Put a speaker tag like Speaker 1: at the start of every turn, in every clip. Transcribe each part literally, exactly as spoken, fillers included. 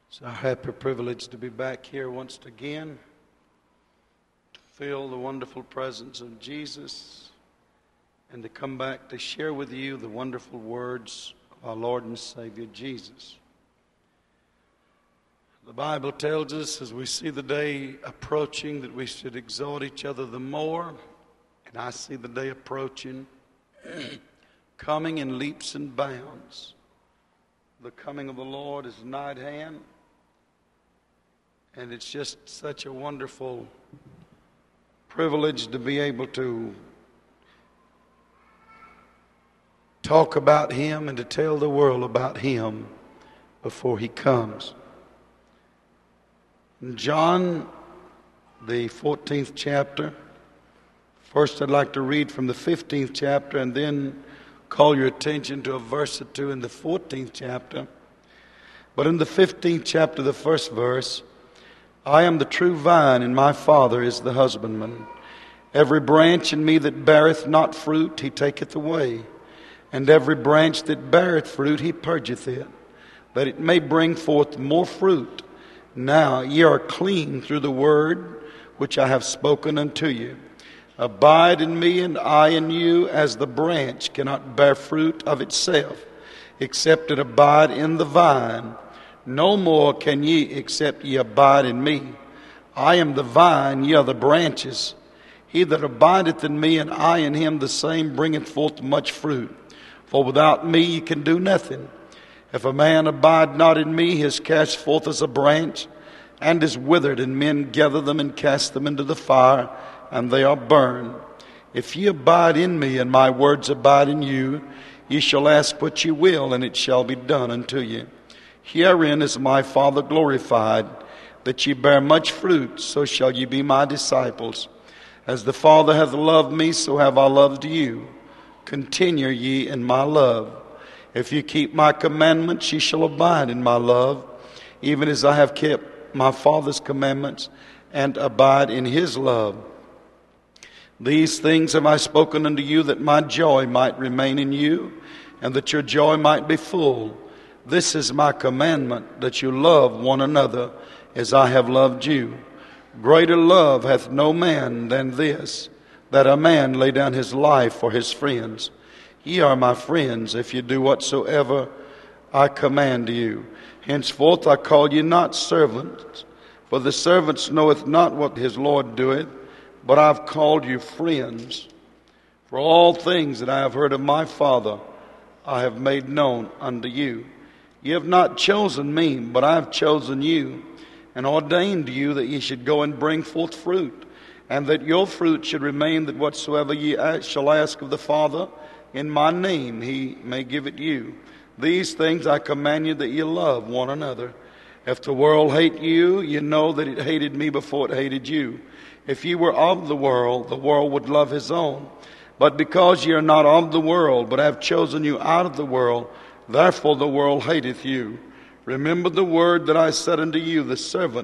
Speaker 1: It's our happy privilege to be back here once again, to feel the wonderful presence of Jesus, and to come back to share with you the wonderful words of our Lord and Savior Jesus. The Bible tells us, as we see the day approaching, that we should exhort each other the more. And I see the day approaching, coming in leaps and bounds. The coming of the Lord is nigh at hand. And it's just such a wonderful privilege to be able to talk about Him and to tell the world about Him before He comes. In John, the fourteenth chapter, first I'd like to read from the fifteenth chapter and then call your attention to a verse or two in the fourteenth chapter. But in the fifteenth chapter, the first verse, I am the true vine, and my Father is the husbandman. Every branch in me that beareth not fruit, He taketh away. And every branch that beareth fruit, He purgeth it, that it may bring forth more fruit. Now ye are clean through the word which I have spoken unto you. Abide in me, and I in you, as the branch cannot bear fruit of itself, except it abide in the vine. No more can ye, except ye abide in me. I am the vine, ye are the branches. He that abideth in me, and I in him, the same bringeth forth much fruit. For without me ye can do nothing. If a man abide not in me, he is cast forth as a branch, and is withered, and men gather them and cast them into the fire, and they are burned. If ye abide in me, and my words abide in you, ye shall ask what ye will, and it shall be done unto you. Herein is my Father glorified, that ye bear much fruit, so shall ye be my disciples. As the Father hath loved me, so have I loved you. Continue ye in my love. If you keep my commandments, ye shall abide in my love, even as I have kept my Father's commandments, and abide in His love. These things have I spoken unto you, that my joy might remain in you, and that your joy might be full. This is my commandment, that you love one another as I have loved you. Greater love hath no man than this, that a man lay down his life for his friends. Ye are my friends, if you do whatsoever I command you. Henceforth I call you not servants, for the servant knoweth not what his Lord doeth, but I have called you friends. For all things that I have heard of my Father, I have made known unto you. Ye have not chosen me, but I have chosen you, and ordained you that ye should go and bring forth fruit, and that your fruit should remain, that whatsoever ye shall ask of the Father in my name, He may give it you. These things I command you, that ye love one another. If the world hate you, ye know that it hated me before it hated you. If ye were of the world, the world would love his own. But because ye are not of the world, but have chosen you out of the world, therefore the world hateth you. Remember the word that I said unto you, the servant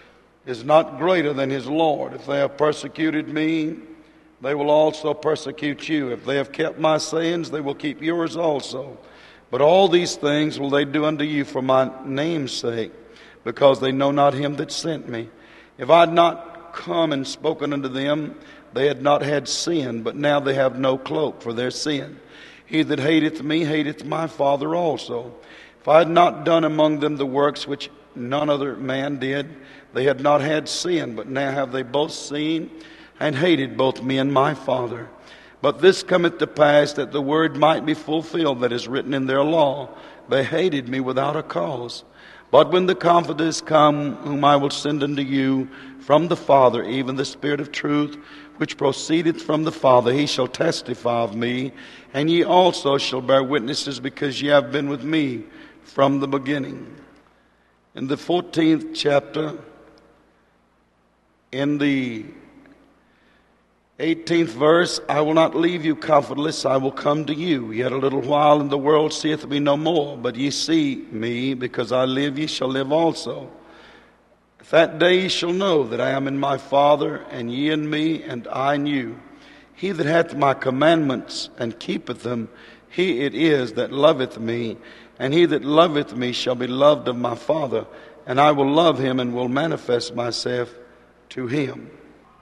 Speaker 1: is not greater than his Lord. If they have persecuted me, they will also persecute you. If they have kept my sayings, they will keep yours also. But all these things will they do unto you for my name's sake, because they know not him that sent me. If I had not come and spoken unto them, they had not had sin, but now they have no cloak for their sin. He that hateth me hateth my Father also. If I had not done among them the works which none other man did, they had not had sin, but now have they both seen and hated both me and my Father. But this cometh to pass, that the word might be fulfilled that is written in their law, they hated me without a cause. But when the Comforter is come, whom I will send unto you from the Father, even the Spirit of truth, which proceedeth from the Father, He shall testify of me, and ye also shall bear witnesses, because ye have been with me from the beginning. In the fourteenth chapter, in the eighteenth verse, I will not leave you comfortless, I will come to you. Yet a little while, and the world seeth me no more. But ye see me, because I live, ye shall live also. At that day ye shall know that I am in my Father, and ye in me, and I in you. He that hath my commandments, and keepeth them, he it is that loveth me. And he that loveth me shall be loved of my Father, and I will love him and will manifest myself to him.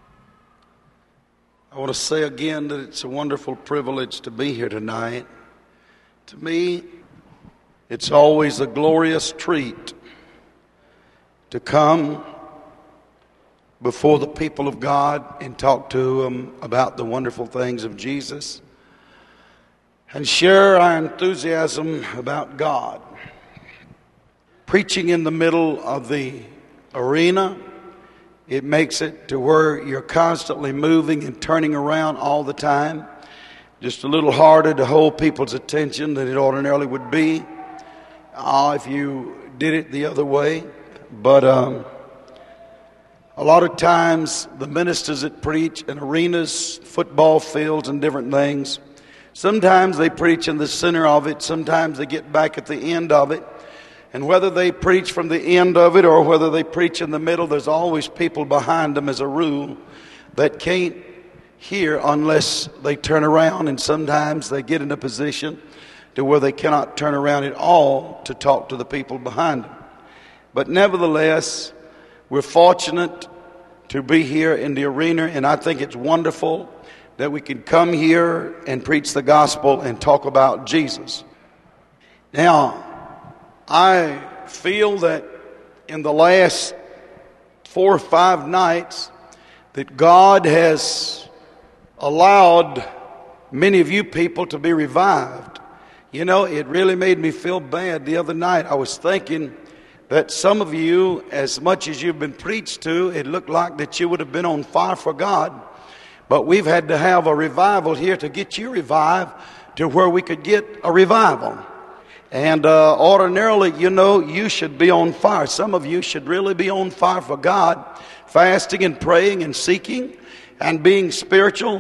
Speaker 1: I want to say again that it's a wonderful privilege to be here tonight. To me, it's always a glorious treat to come before the people of God and talk to them about the wonderful things of Jesus and share our enthusiasm about God. Preaching in the middle of the arena, it makes it to where you're constantly moving and turning around all the time. Just a little harder to hold people's attention than it ordinarily would be uh, if you did it the other way. But um, a lot of times the ministers that preach in arenas, football fields, and different things, sometimes they preach in the center of it, sometimes they get back at the end of it. And whether they preach from the end of it or whether they preach in the middle, there's always people behind them as a rule that can't hear unless they turn around, and sometimes they get in a position to where they cannot turn around at all to talk to the people behind them. But nevertheless, we're fortunate to be here in the arena, and I think it's wonderful that we can come here and preach the gospel and talk about Jesus. Now, I feel that in the last four or five nights that God has allowed many of you people to be revived. You know, it really made me feel bad the other night. I was thinking that some of you, as much as you've been preached to, it looked like that you would have been on fire for God. But we've had to have a revival here to get you revived to where we could get a revival. And uh, ordinarily, you know, you should be on fire. Some of you should really be on fire for God, fasting and praying and seeking and being spiritual.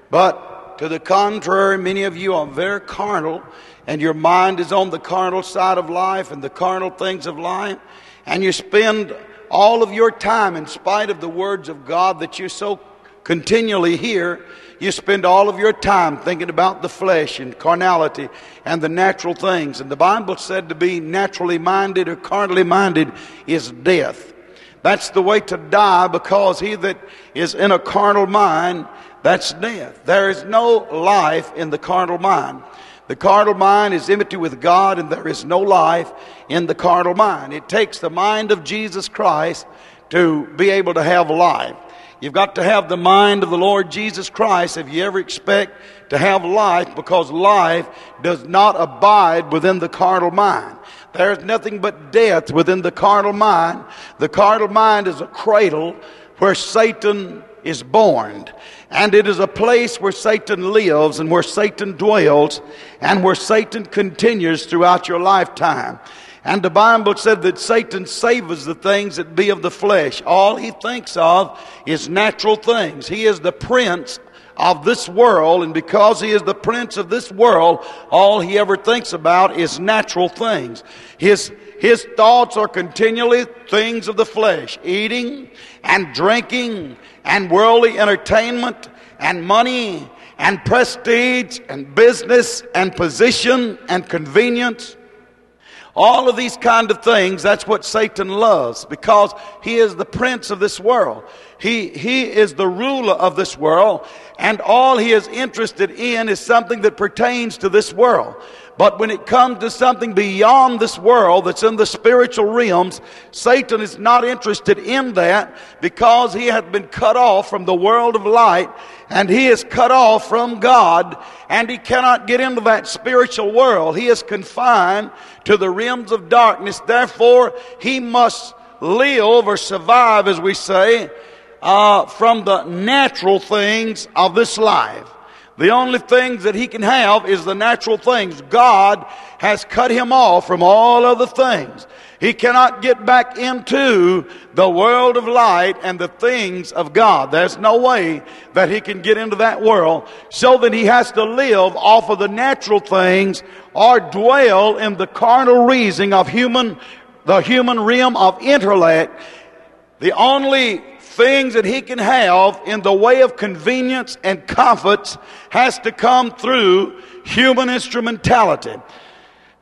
Speaker 1: But to the contrary, many of you are very carnal, and your mind is on the carnal side of life and the carnal things of life. And you spend all of your time, in spite of the words of God that you so continually hear, you spend all of your time thinking about the flesh and carnality and the natural things. And the Bible said to be naturally minded or carnally minded is death. That's the way to die, because he that is in a carnal mind, that's death. There is no life in the carnal mind. The carnal mind is enmity with God, and there is no life in the carnal mind. It takes the mind of Jesus Christ to be able to have life. You've got to have the mind of the Lord Jesus Christ if you ever expect to have life, because life does not abide within the carnal mind. There's nothing but death within the carnal mind. The carnal mind is a cradle where Satan is born. And it is a place where Satan lives and where Satan dwells and where Satan continues throughout your lifetime. And the Bible said that Satan savors the things that be of the flesh. All he thinks of is natural things. He is the prince of this world, and because he is the prince of this world, all he ever thinks about is natural things. His His thoughts are continually things of the flesh, eating and drinking and worldly entertainment and money and prestige and business and position and convenience. All of these kind of things, that's what Satan loves, because he is the prince of this world. He, he is the ruler of this world, and all he is interested in is something that pertains to this world. But when it comes to something beyond this world that's in the spiritual realms, Satan is not interested in that, because he has been cut off from the world of light, and he is cut off from God, and he cannot get into that spiritual world. He is confined to the realms of darkness. Therefore, he must live or survive, as we say, uh, from the natural things of this life. The only things that he can have is the natural things. God has cut him off from all other things. He cannot get back into the world of light and the things of God. There's no way that he can get into that world, so that he has to live off of the natural things or dwell in the carnal reasoning of human, the human realm of intellect. The only things that he can have in the way of convenience and comforts has to come through human instrumentality.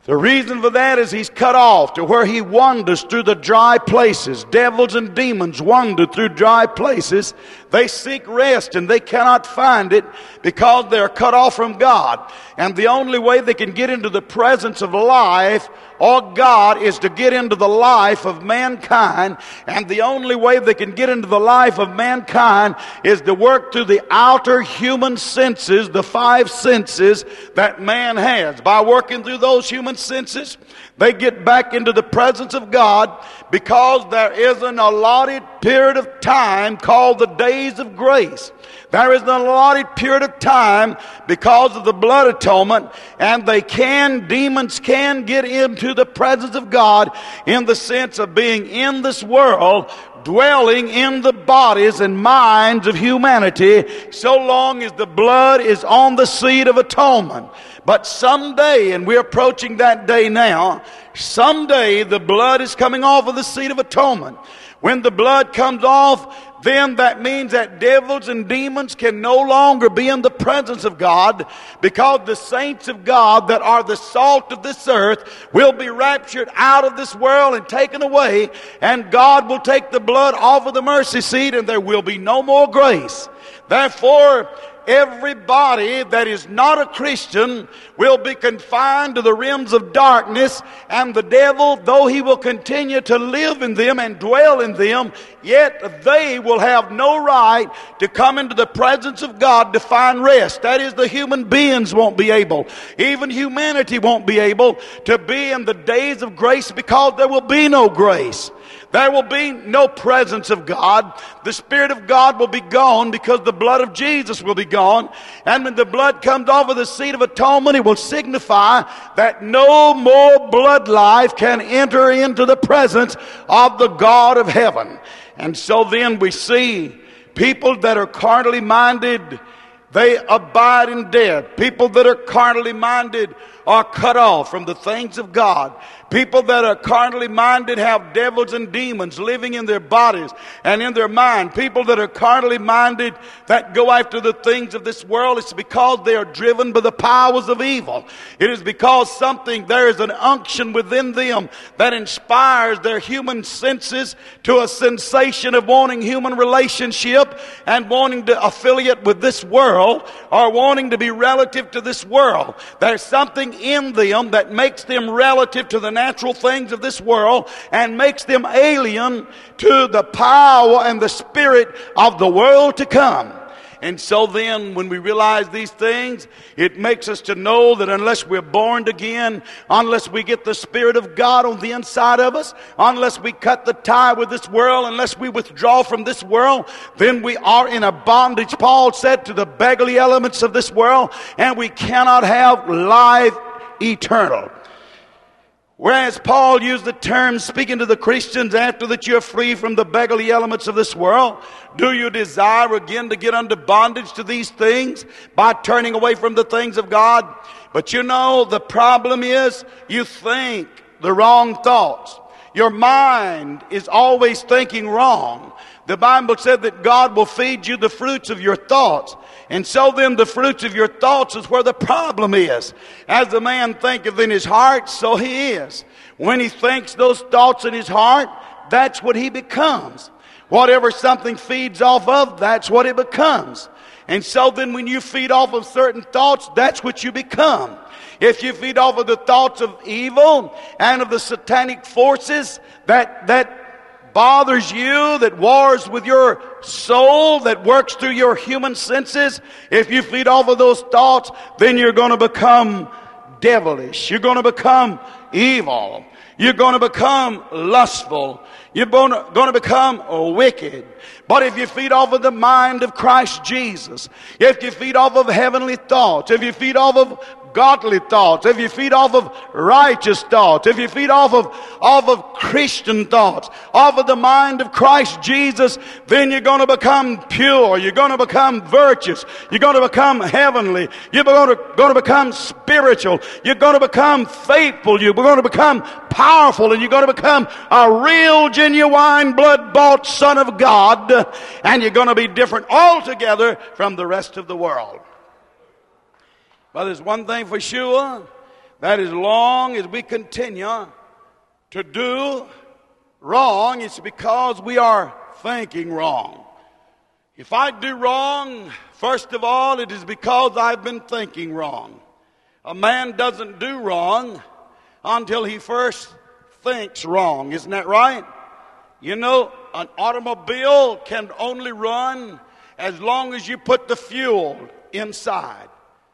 Speaker 1: The reason for that is he's cut off to where he wanders through the dry places. Devils and demons wander through dry places. They seek rest and they cannot find it because they're cut off from God. And the only way they can get into the presence of life or God is to get into the life of mankind. And the only way they can get into the life of mankind is to work through the outer human senses, the five senses that man has. By working through those human senses, they get back into the presence of God because there is an allotted period of time called the days of grace. There is an allotted period of time because of the blood atonement, and they can, demons can get into the presence of God in the sense of being in this world, dwelling in the bodies and minds of humanity, so long as the blood is on the seat of atonement. But someday, and we're approaching that day now, someday the blood is coming off of the seat of atonement. When the blood comes off, then that means that devils and demons can no longer be in the presence of God, because the saints of God that are the salt of this earth will be raptured out of this world and taken away, and God will take the blood off of the mercy seat, and there will be no more grace. Therefore, everybody that is not a Christian will be confined to the realms of darkness, and the devil, though he will continue to live in them and dwell in them, yet they will have no right to come into the presence of God to find rest. That is, the human beings won't be able, even humanity won't be able to be in the days of grace, because there will be no grace. There will be no presence of God. The Spirit of God will be gone because the blood of Jesus will be gone. And when the blood comes off of the seat of atonement, it will signify that no more blood life can enter into the presence of the God of heaven. And so then we see people that are carnally minded, they abide in death. People that are carnally minded are cut off from the things of God. People that are carnally minded have devils and demons living in their bodies and in their mind. People that are carnally minded that go after the things of this world, it's because they are driven by the powers of evil. It is because something, there is an unction within them that inspires their human senses to a sensation of wanting human relationship and wanting to affiliate with this world, or wanting to be relative to this world. There's something in them that makes them relative to the natural things of this world and makes them alien to the power and the spirit of the world to come. And so then, when we realize these things, it makes us to know that unless we're born again, unless we get the Spirit of God on the inside of us, unless we cut the tie with this world, unless we withdraw from this world, then we are in a bondage, Paul said, to the beggarly elements of this world, and we cannot have life eternal. Whereas Paul used the term, speaking to the Christians, after that you're free from the beggarly elements of this world, do you desire again to get under bondage to these things by turning away from the things of God? But you know, the problem is you think the wrong thoughts. Your mind is always thinking wrong. The Bible said that God will feed you the fruits of your thoughts. And so then the fruits of your thoughts is where the problem is. As the man thinketh in his heart, so he is. When he thinks those thoughts in his heart, that's what he becomes. Whatever something feeds off of, that's what it becomes. And so then when you feed off of certain thoughts, that's what you become. If you feed off of the thoughts of evil and of the satanic forces that that bothers you, that wars with your soul, that works through your human senses, if you feed off of those thoughts, then you're going to become devilish. You're going to become evil. You're going to become lustful. You're going to, going to become wicked. But if you feed off of the mind of Christ Jesus, if you feed off of heavenly thoughts, if you feed off of godly thoughts, if you feed off of righteous thoughts, if you feed off of, off of Christian thoughts, off of the mind of Christ Jesus, then you're going to become pure. You're going to become virtuous. You're going to become heavenly. You're going to, going to become spiritual. You're going to become faithful. You're going to become powerful. And you're going to become a real, genuine, blood-bought Son of God. And you're going to be different altogether from the rest of the world. But there's one thing for sure. that as long as we continue to do wrong, it's because we are thinking wrong. If I do wrong, first of all, it is because I've been thinking wrong. A man doesn't do wrong until he first thinks wrong. Isn't that right? You know, an automobile can only run as long as you put the fuel inside.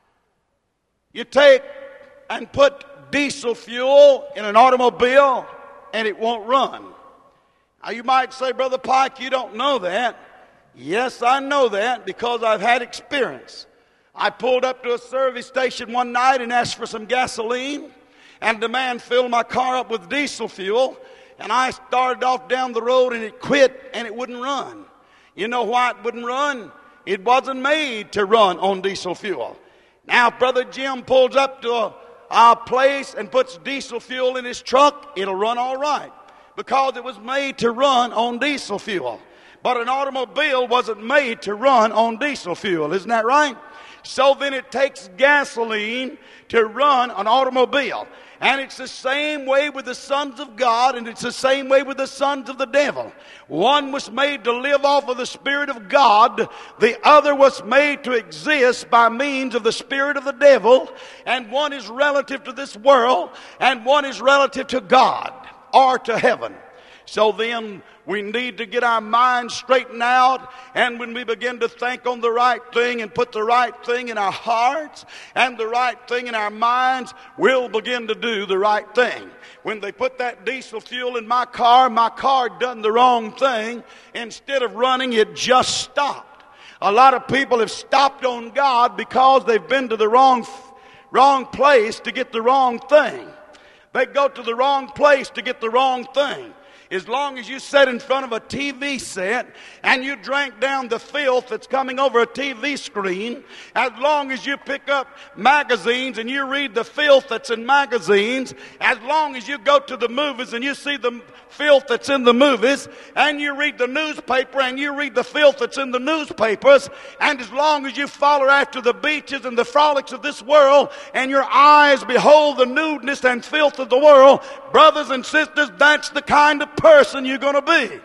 Speaker 1: You take and put diesel fuel in an automobile and it won't run. Now you might say, Brother Pike, you don't know that. Yes, I know that because I've had experience. I pulled up to a service station one night and asked for some gasoline, and the man filled my car up with diesel fuel, and I started off down the road and it quit and it wouldn't run. You know why it wouldn't run? It wasn't made to run on diesel fuel. Now, if Brother Jim pulls up to a, a place and puts diesel fuel in his truck, it'll run all right because it was made to run on diesel fuel. But an automobile wasn't made to run on diesel fuel. Isn't that right? So then it takes gasoline to run an automobile. And it's the same way with the sons of God, and it's the same way with the sons of the devil. One was made to live off of the Spirit of God. The other was made to exist by means of the Spirit of the devil. And one is relative to this world, and one is relative to God or to heaven. So then we need to get our minds straightened out, and when we begin to think on the right thing and put the right thing in our hearts and the right thing in our minds, we'll begin to do the right thing. When they put that diesel fuel in my car, my car done the wrong thing. Instead of running, it just stopped. A lot of people have stopped on God because they've been to the wrong, wrong place to get the wrong thing. They go to the wrong place to get the wrong thing. As long as you sat in front of a T V set and you drank down the filth that's coming over a T V screen, as long as you pick up magazines and you read the filth that's in magazines, as long as you go to the movies and you see the filth that's in the movies, and you read the newspaper and you read the filth that's in the newspapers, and as long as you follow after the beaches and the frolics of this world and your eyes behold the nudeness and filth of the world, brothers and sisters, that's the kind of person you're going to be.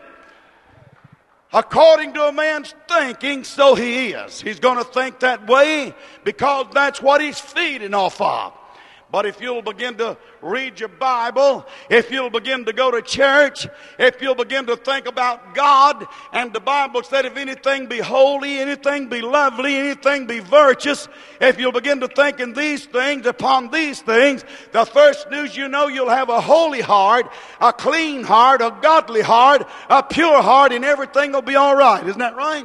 Speaker 1: According to a man's thinking, so he is. He's going to think that way because that's what he's feeding off of. But if you'll begin to read your Bible, if you'll begin to go to church, if you'll begin to think about God, and the Bible said if anything be holy, anything be lovely, anything be virtuous, if you'll begin to think in these things, upon these things, the first news you know, you'll have a holy heart, a clean heart, a godly heart, a pure heart, and everything will be all right. Isn't that right?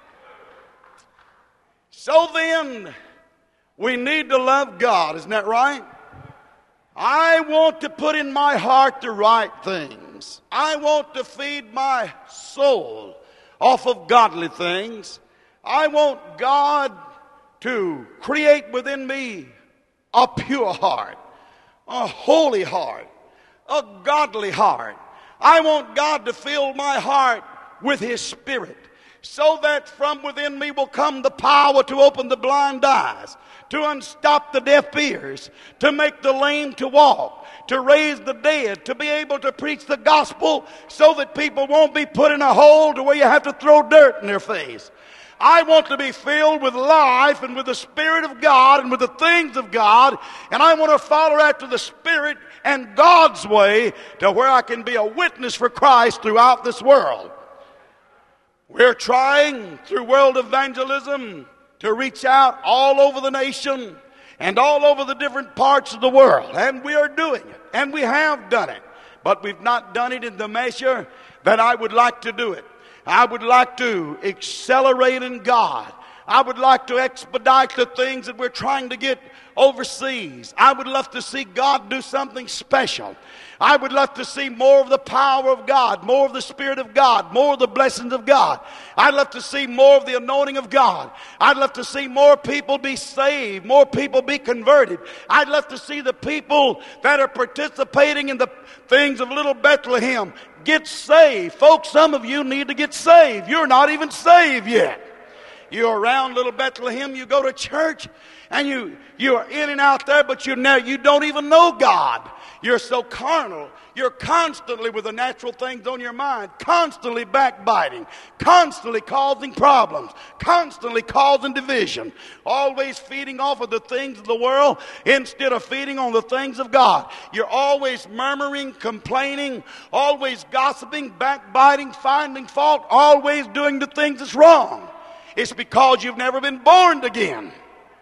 Speaker 1: So then, we need to love God. Isn't that right? I want to put in my heart the right things. I want to feed my soul off of godly things. I want God to create within me a pure heart, a holy heart, a godly heart. I want God to fill my heart with His Spirit, so that from within me will come the power to open the blind eyes, to unstop the deaf ears, to make the lame to walk, to raise the dead, to be able to preach the gospel so that people won't be put in a hole to where you have to throw dirt in their face. I want to be filled with life and with the Spirit of God and with the things of God, and I want to follow after the Spirit and God's way to where I can be a witness for Christ throughout this world. We're trying through world evangelism to reach out all over the nation and all over the different parts of the world. And we are doing it. And we have done it. But we've not done it in the measure that I would like to do it. I would like to accelerate in God. I would like to expedite the things that we're trying to get overseas. I would love to see God do something special. I would love to see more of the power of God, more of the Spirit of God, more of the blessings of God. I'd love to see more of the anointing of God. I'd love to see more people be saved, more people be converted. I'd love to see the people that are participating in the things of Little Bethlehem get saved. Folks, some of you need to get saved. You're not even saved yet. You're around Little Bethlehem, you go to church, and you, you are in and out there, but you know, you don't even know God. You're so carnal. You're constantly with the natural things on your mind, constantly backbiting, constantly causing problems, constantly causing division, always feeding off of the things of the world instead of feeding on the things of God. You're always murmuring, complaining, always gossiping, backbiting, finding fault, always doing the things that's wrong. It's because you've never been born again.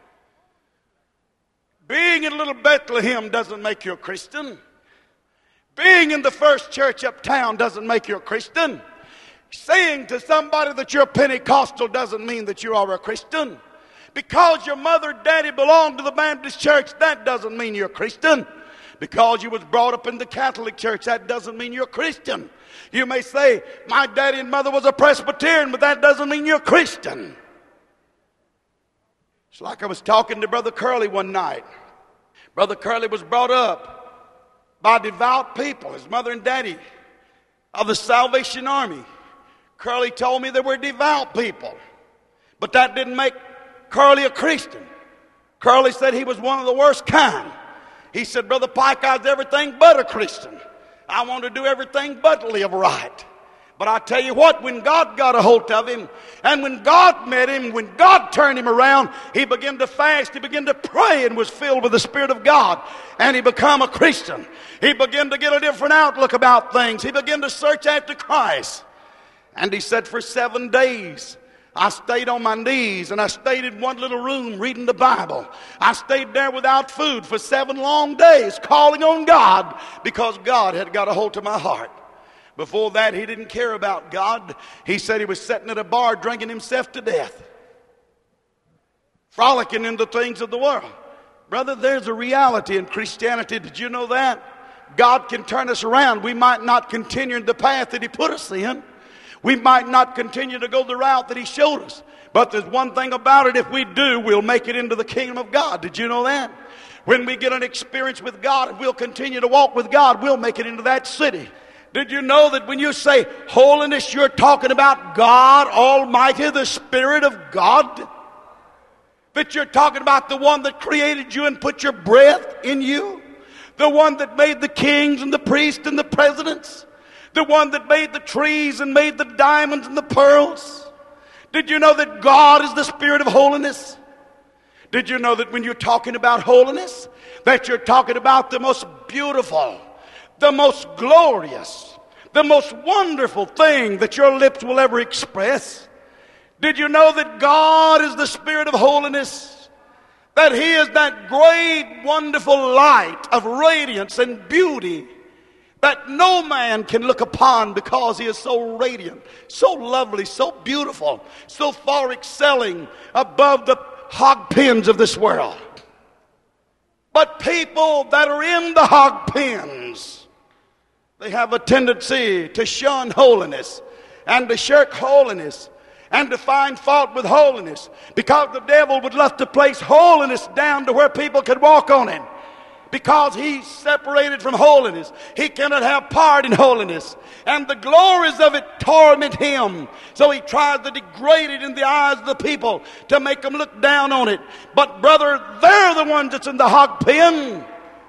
Speaker 1: Being in Little Bethlehem doesn't make you a Christian. Being in the First Church uptown doesn't make you a Christian. Saying to somebody that you're Pentecostal doesn't mean that you are a Christian. Because your mother and daddy belong to the Baptist church, that doesn't mean you're a Christian. Because you was brought up in the Catholic church, that doesn't mean you're a Christian. You may say, my daddy and mother was a Presbyterian, but that doesn't mean you're a Christian. It's like I was talking to Brother Curley one night. Brother Curley was brought up by devout people, his mother and daddy of the Salvation Army. Curley told me they were devout people, but that didn't make Curley a Christian. Curley said he was one of the worst kind. He said, Brother Pike, I was everything but a Christian. I want to do everything but live right. But I tell you what, when God got a hold of him, and when God met him, when God turned him around, he began to fast, he began to pray, and was filled with the Spirit of God. And he became a Christian. He began to get a different outlook about things. He began to search after Christ. And he said, for seven days, I stayed on my knees, and I stayed in one little room reading the Bible. I stayed there without food for seven long days, calling on God, because God had got a hold of my heart. Before that, he didn't care about God. He said he was sitting at a bar drinking himself to death, frolicking in the things of the world. Brother, there's a reality in Christianity. Did you know that? God can turn us around. We might not continue in the path that he put us in. We might not continue to go the route that he showed us. But there's one thing about it. If we do, we'll make it into the kingdom of God. Did you know that? When we get an experience with God and we'll continue to walk with God, we'll make it into that city. Did you know that when you say holiness, you're talking about God Almighty, the Spirit of God? That you're talking about the one that created you and put your breath in you? The one that made the kings and the priests and the presidents? The one that made the trees and made the diamonds and the pearls? Did you know that God is the Spirit of holiness? Did you know that when you're talking about holiness, that you're talking about the most beautiful, the most glorious, the most wonderful thing that your lips will ever express? Did you know that God is the Spirit of holiness? That he is that great, wonderful light of radiance and beauty that no man can look upon, because he is so radiant, so lovely, so beautiful, so far excelling above the hog pens of this world. But people that are in the hog pens, they have a tendency to shun holiness and to shirk holiness and to find fault with holiness, because the devil would love to place holiness down to where people could walk on it. Because he's separated from holiness, he cannot have part in holiness, and the glories of it torment him. So he tries to degrade it in the eyes of the people to make them look down on it. But brother, they're the ones that's in the hog pen.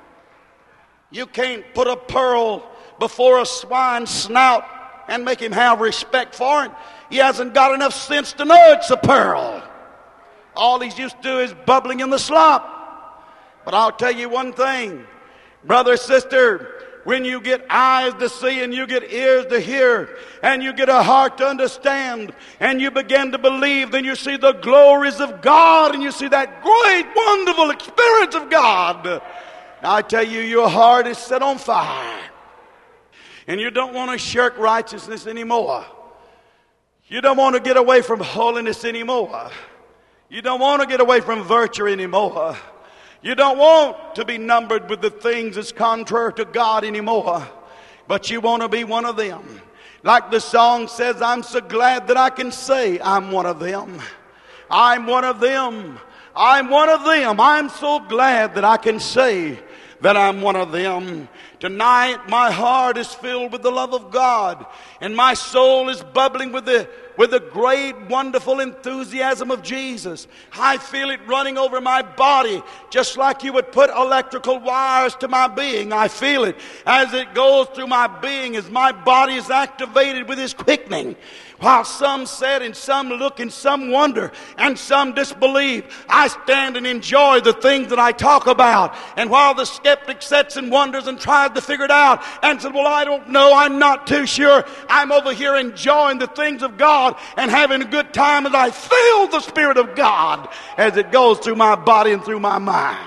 Speaker 1: You can't put a pearl before a swine's snout and make him have respect for it. He hasn't got enough sense to know it's a pearl. All he's used to do is bubbling in the slop. But I'll tell you one thing, brother, sister, when you get eyes to see and you get ears to hear and you get a heart to understand and you begin to believe, then you see the glories of God and you see that great, wonderful experience of God. Now, I tell you, your heart is set on fire and you don't want to shirk righteousness anymore. You don't want to get away from holiness anymore. You don't want to get away from virtue anymore. You don't want to be numbered with the things that's contrary to God anymore. But you want to be one of them. Like the song says, I'm so glad that I can say I'm one of them. I'm one of them. I'm one of them. I'm so glad that I can say that I'm one of them. Tonight, my heart is filled with the love of God, and my soul is bubbling with the with the great, wonderful enthusiasm of Jesus. I feel it running over my body, just like you would put electrical wires to my being. I feel it as it goes through my being, as my body is activated with His quickening. While some said, and some look, and some wonder, and some disbelieve, I stand and enjoy the things that I talk about. And while the skeptic sits and wonders and tries to figure it out and said, well, I don't know, I'm not too sure, I'm over here enjoying the things of God and having a good time as I feel the Spirit of God as it goes through my body and through my mind.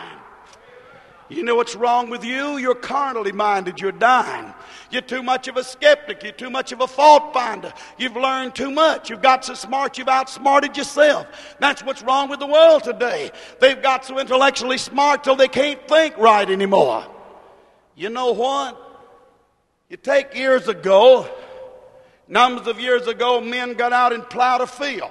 Speaker 1: You know what's wrong with you? You're carnally minded. You're dying. You're too much of a skeptic. You're too much of a fault finder. You've learned too much. You've got so smart you've outsmarted yourself. That's what's wrong with the world today. They've got so intellectually smart till they can't think right anymore. You know what? You take years ago, numbers of years ago, men got out and plowed a field.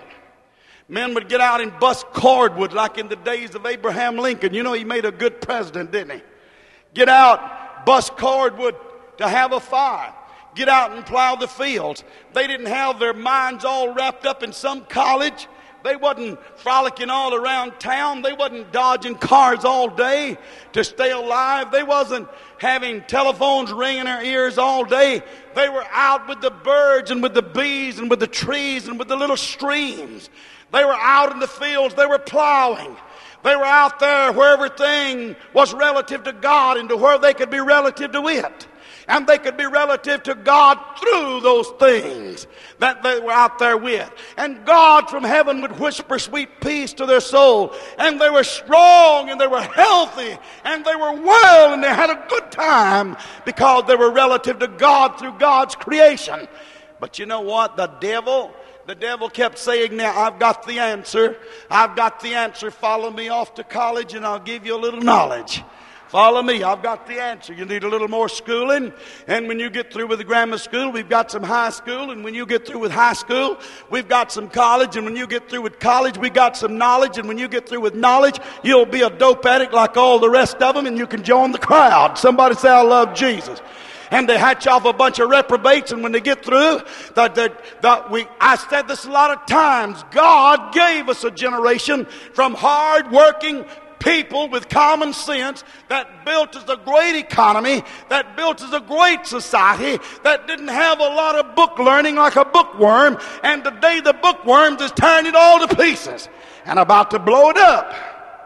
Speaker 1: Men would get out and bust cordwood like in the days of Abraham Lincoln. You know, he made a good president, didn't he? Get out, bust cordwood to have a fire. Get out and plow the fields. They didn't have their minds all wrapped up in some college. They wasn't frolicking all around town. They wasn't dodging cars all day to stay alive. They wasn't having telephones ringing in their ears all day. They were out with the birds and with the bees and with the trees and with the little streams. They were out in the fields. They were plowing. They were out there where everything was relative to God and to where they could be relative to it. And they could be relative to God through those things that they were out there with. And God from heaven would whisper sweet peace to their soul. And they were strong and they were healthy and they were well and they had a good time because they were relative to God through God's creation. But you know what? The devil... The devil kept saying, now I've got the answer. I've got the answer. Follow me off to college and I'll give you a little knowledge. Follow me. I've got the answer. You need a little more schooling. And when you get through with the grammar school, we've got some high school. And when you get through with high school, we've got some college. And when you get through with college, we got some knowledge. And when you get through with knowledge, you'll be a dope addict like all the rest of them and you can join the crowd. Somebody say, I love Jesus. And they hatch off a bunch of reprobates, and when they get through, the, the, the, we, I said this a lot of times, God gave us a generation from hard-working people with common sense that built us a great economy, that built us a great society, that didn't have a lot of book learning like a bookworm, and today the bookworm is tearing it all to pieces and about to blow it up.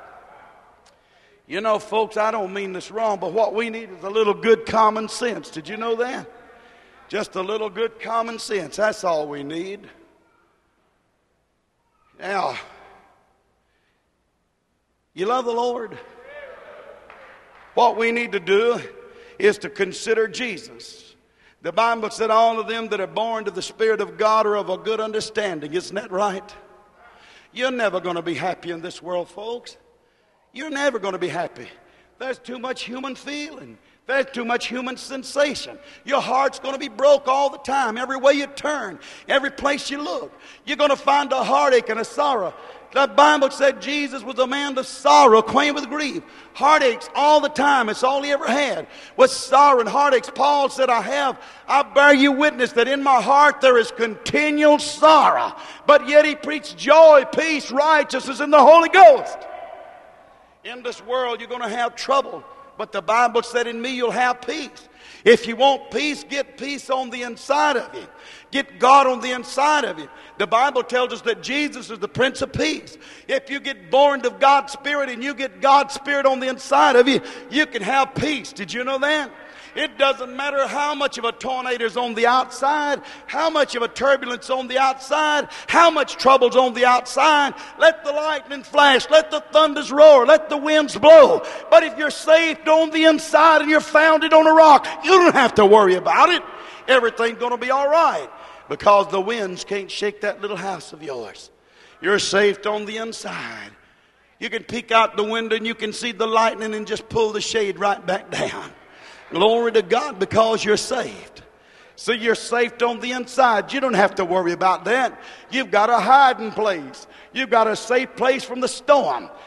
Speaker 1: You know, folks, I don't mean this wrong, but what we need is a little good common sense. Did you know that? Just a little good common sense. That's all we need. Now, you love the Lord? What we need to do is to consider Jesus. The Bible said all of them that are born to the Spirit of God are of a good understanding. Isn't that right? You're never going to be happy in this world, folks. You're never going to be happy. There's too much human feeling. There's too much human sensation. Your heart's going to be broke all the time. Every way you turn, every place you look, you're going to find a heartache and a sorrow. The Bible said Jesus was a man of sorrow, acquainted with grief. Heartaches all the time. It's all he ever had was sorrow and heartaches. Paul said, I have, I bear you witness that in my heart there is continual sorrow. But yet he preached joy, peace, righteousness in the Holy Ghost. In this world, you're going to have trouble. But the Bible said, in me, you'll have peace. If you want peace, get peace on the inside of you. Get God on the inside of you. The Bible tells us that Jesus is the Prince of Peace. If you get born of God's Spirit and you get God's Spirit on the inside of you, you can have peace. Did you know that? It doesn't matter how much of a tornado is on the outside, how much of a turbulence on the outside, how much trouble's on the outside. Let the lightning flash, let the thunders roar, let the winds blow. But if you're saved on the inside and you're founded on a rock, you don't have to worry about it. Everything's going to be all right because the winds can't shake that little house of yours. You're saved on the inside. You can peek out the window and you can see the lightning and just pull the shade right back down. Glory to God, because you're saved. So you're saved on the inside. You don't have to worry about that. You've got a hiding place. You've got a safe place from the storm.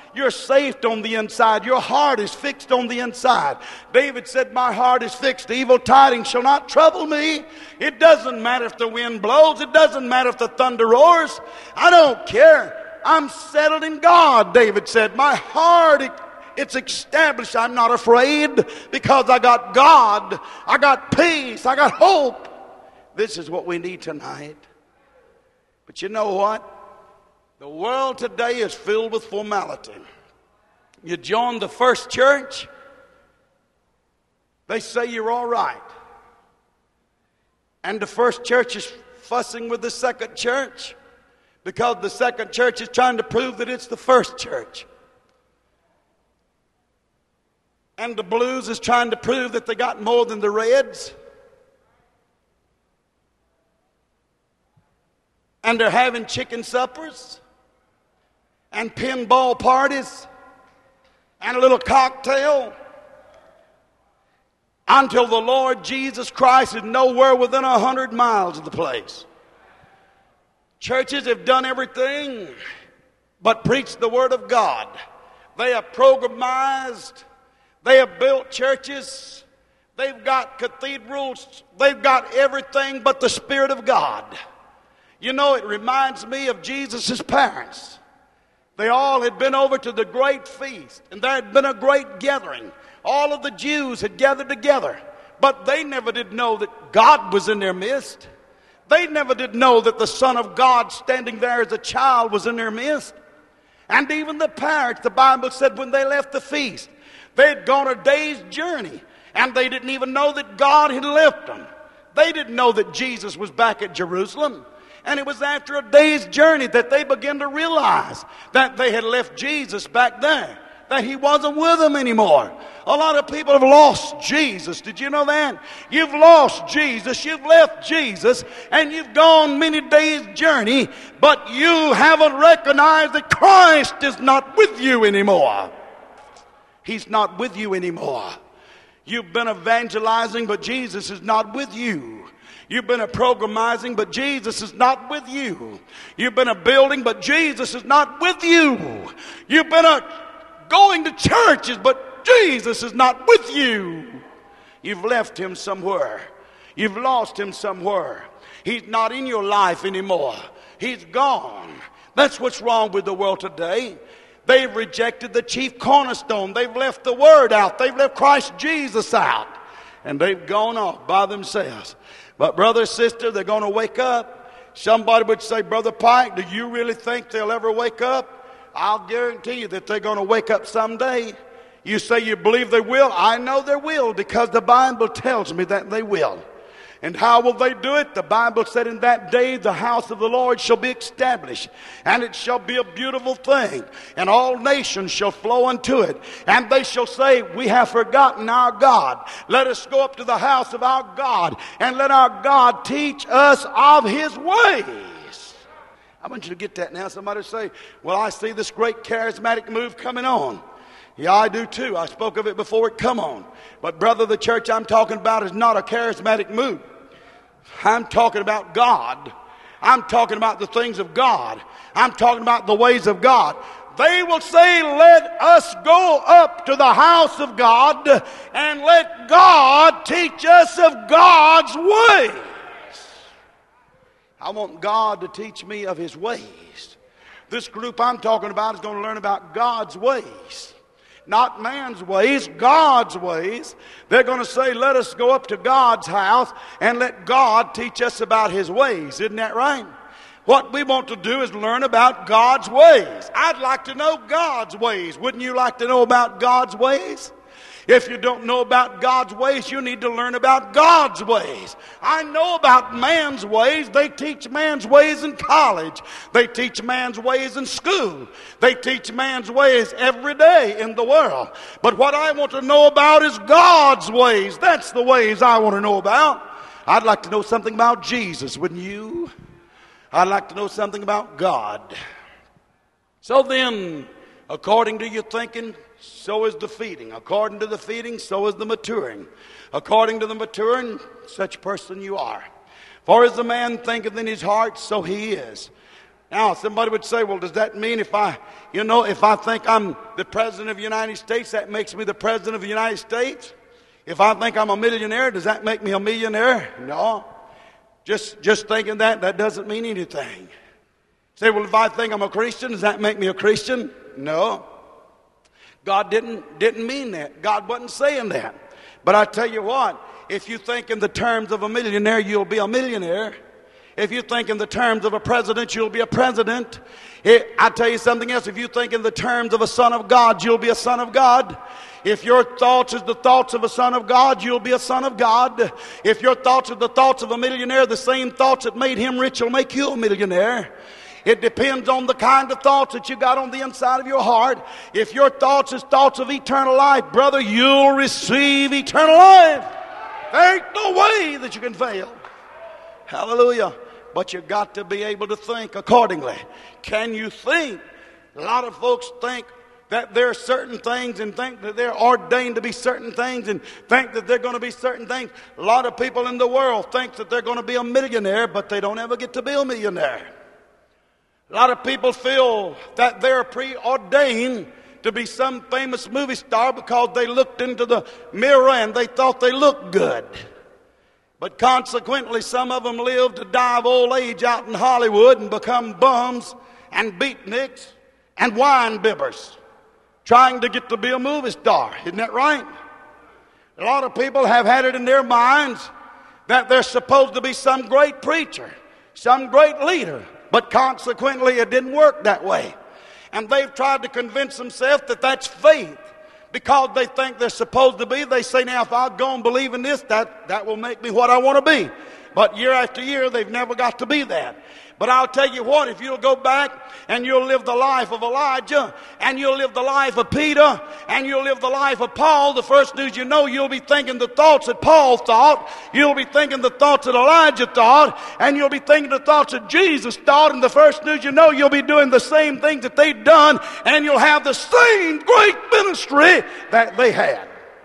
Speaker 1: You're saved on the inside. Your heart is fixed on the inside. David said, my heart is fixed. Evil tidings shall not trouble me. It doesn't matter if the wind blows. It doesn't matter if the thunder roars. I don't care. I'm settled in God, David said. My heart, it, it's established. I'm not afraid because I got God. I got peace. I got hope. This is what we need tonight. But you know what? The world today is filled with formality. You join the first church, they say you're all right. And the first church is fussing with the second church because the second church is trying to prove that it's the first church. And the Blues is trying to prove that they got more than the Reds. And they're having chicken suppers and pinball parties and a little cocktail until the Lord Jesus Christ is nowhere within a hundred miles of the place. Churches have done everything but preach the Word of God. They have programized. They have built churches. They've got cathedrals. They've got everything but the Spirit of God. You know, it reminds me of Jesus' parents. They all had been over to the great feast, and there had been a great gathering. All of the Jews had gathered together, but they never did know that God was in their midst. They never did know that the Son of God standing there as a child was in their midst. And even the parents, the Bible said when they left the feast, they had gone a day's journey, and they didn't even know that God had left them. They didn't know that Jesus was back at Jerusalem. And it was after a day's journey that they began to realize that they had left Jesus back there, that he wasn't with them anymore. A lot of people have lost Jesus. Did you know that? You've lost Jesus. You've left Jesus. And you've gone many days' journey, but you haven't recognized that Christ is not with you anymore. He's not with you anymore. You've been evangelizing, but Jesus is not with you. You've been a programizing, but Jesus is not with you. You've been a building, but Jesus is not with you. You've been a going to churches, but Jesus is not with you. You've left him somewhere. You've lost him somewhere. He's not in your life anymore. He's gone. That's what's wrong with the world today. They've rejected the chief cornerstone. They've left the word out. They've left Christ Jesus out. And they've gone off by themselves. But brother, sister, they're going to wake up. Somebody would say, Brother Pike, do you really think they'll ever wake up? I'll guarantee you that they're going to wake up someday. You say you believe they will? I know they will because the Bible tells me that they will. And how will they do it? The Bible said in that day the house of the Lord shall be established, and it shall be a beautiful thing, and all nations shall flow unto it. And they shall say, we have forgotten our God. Let us go up to the house of our God, and let our God teach us of his ways. I want you to get that now. Somebody say, well, I see this great charismatic move coming on. Yeah, I do too. I spoke of it before it come on. But brother, the church I'm talking about is not a charismatic move. I'm talking about God. I'm talking about the things of God. I'm talking about the ways of God. They will say, let us go up to the house of God and let God teach us of God's ways. I want God to teach me of his ways. This group I'm talking about is going to learn about God's ways. Not man's ways, God's ways. They're going to say, let us go up to God's house and let God teach us about his ways. Isn't that right? What we want to do is learn about God's ways. I'd like to know God's ways. Wouldn't you like to know about God's ways? If you don't know about God's ways, you need to learn about God's ways. I know about man's ways. They teach man's ways in college. They teach man's ways in school. They teach man's ways every day in the world. But what I want to know about is God's ways. That's the ways I want to know about. I'd like to know something about Jesus, wouldn't you? I'd like to know something about God. So then, according to your thinking, so is the feeding. According to the feeding, so is the maturing. According to the maturing, such person you are. For as the man thinketh in his heart, so he is. Now, somebody would say, well, does that mean if I, you know, if I think I'm the President of the United States, that makes me the President of the United States? If I think I'm a millionaire, does that make me a millionaire? No. Just, just thinking that, that doesn't mean anything. Say, well, if I think I'm a Christian, does that make me a Christian? No. God didn't, didn't mean that. God wasn't saying that. But I tell you what, if you think in the terms of a millionaire, you'll be a millionaire. If you think in the terms of a president, you'll be a president. I tell you something else. If you think in the terms of a son of God, you'll be a son of God. If your thoughts is the thoughts of a son of God, you'll be a son of God. If your thoughts are the thoughts of a millionaire, the same thoughts that made him rich will make you a millionaire. It depends on the kind of thoughts that you got on the inside of your heart. If your thoughts is thoughts of eternal life, brother, you'll receive eternal life. There ain't no way that you can fail. Hallelujah. But you got to be able to think accordingly. Can you think? A lot of folks think that there are certain things and think that they're ordained to be certain things and think that they're going to be certain things. A lot of people in the world think that they're going to be a millionaire, but they don't ever get to be a millionaire. A lot of people feel that they're preordained to be some famous movie star because they looked into the mirror and they thought they looked good. But consequently, some of them live to die of old age out in Hollywood and become bums and beatniks and wine bibbers, trying to get to be a movie star. Isn't that right? A lot of people have had it in their minds that they're supposed to be some great preacher, some great leader, but consequently it didn't work that way. And they've tried to convince themselves that that's faith. Because they think they're supposed to be, they say, now if I'll go and believe in this, that, that will make me what I want to be. But year after year, they've never got to be that. But I'll tell you what, if you'll go back and you'll live the life of Elijah, and you'll live the life of Peter, and you'll live the life of Paul, the first news you know, you'll be thinking the thoughts that Paul thought, you'll be thinking the thoughts that Elijah thought, and you'll be thinking the thoughts that Jesus thought, and the first news you know, you'll be doing the same things that they'd done, and you'll have the same great ministry that they had.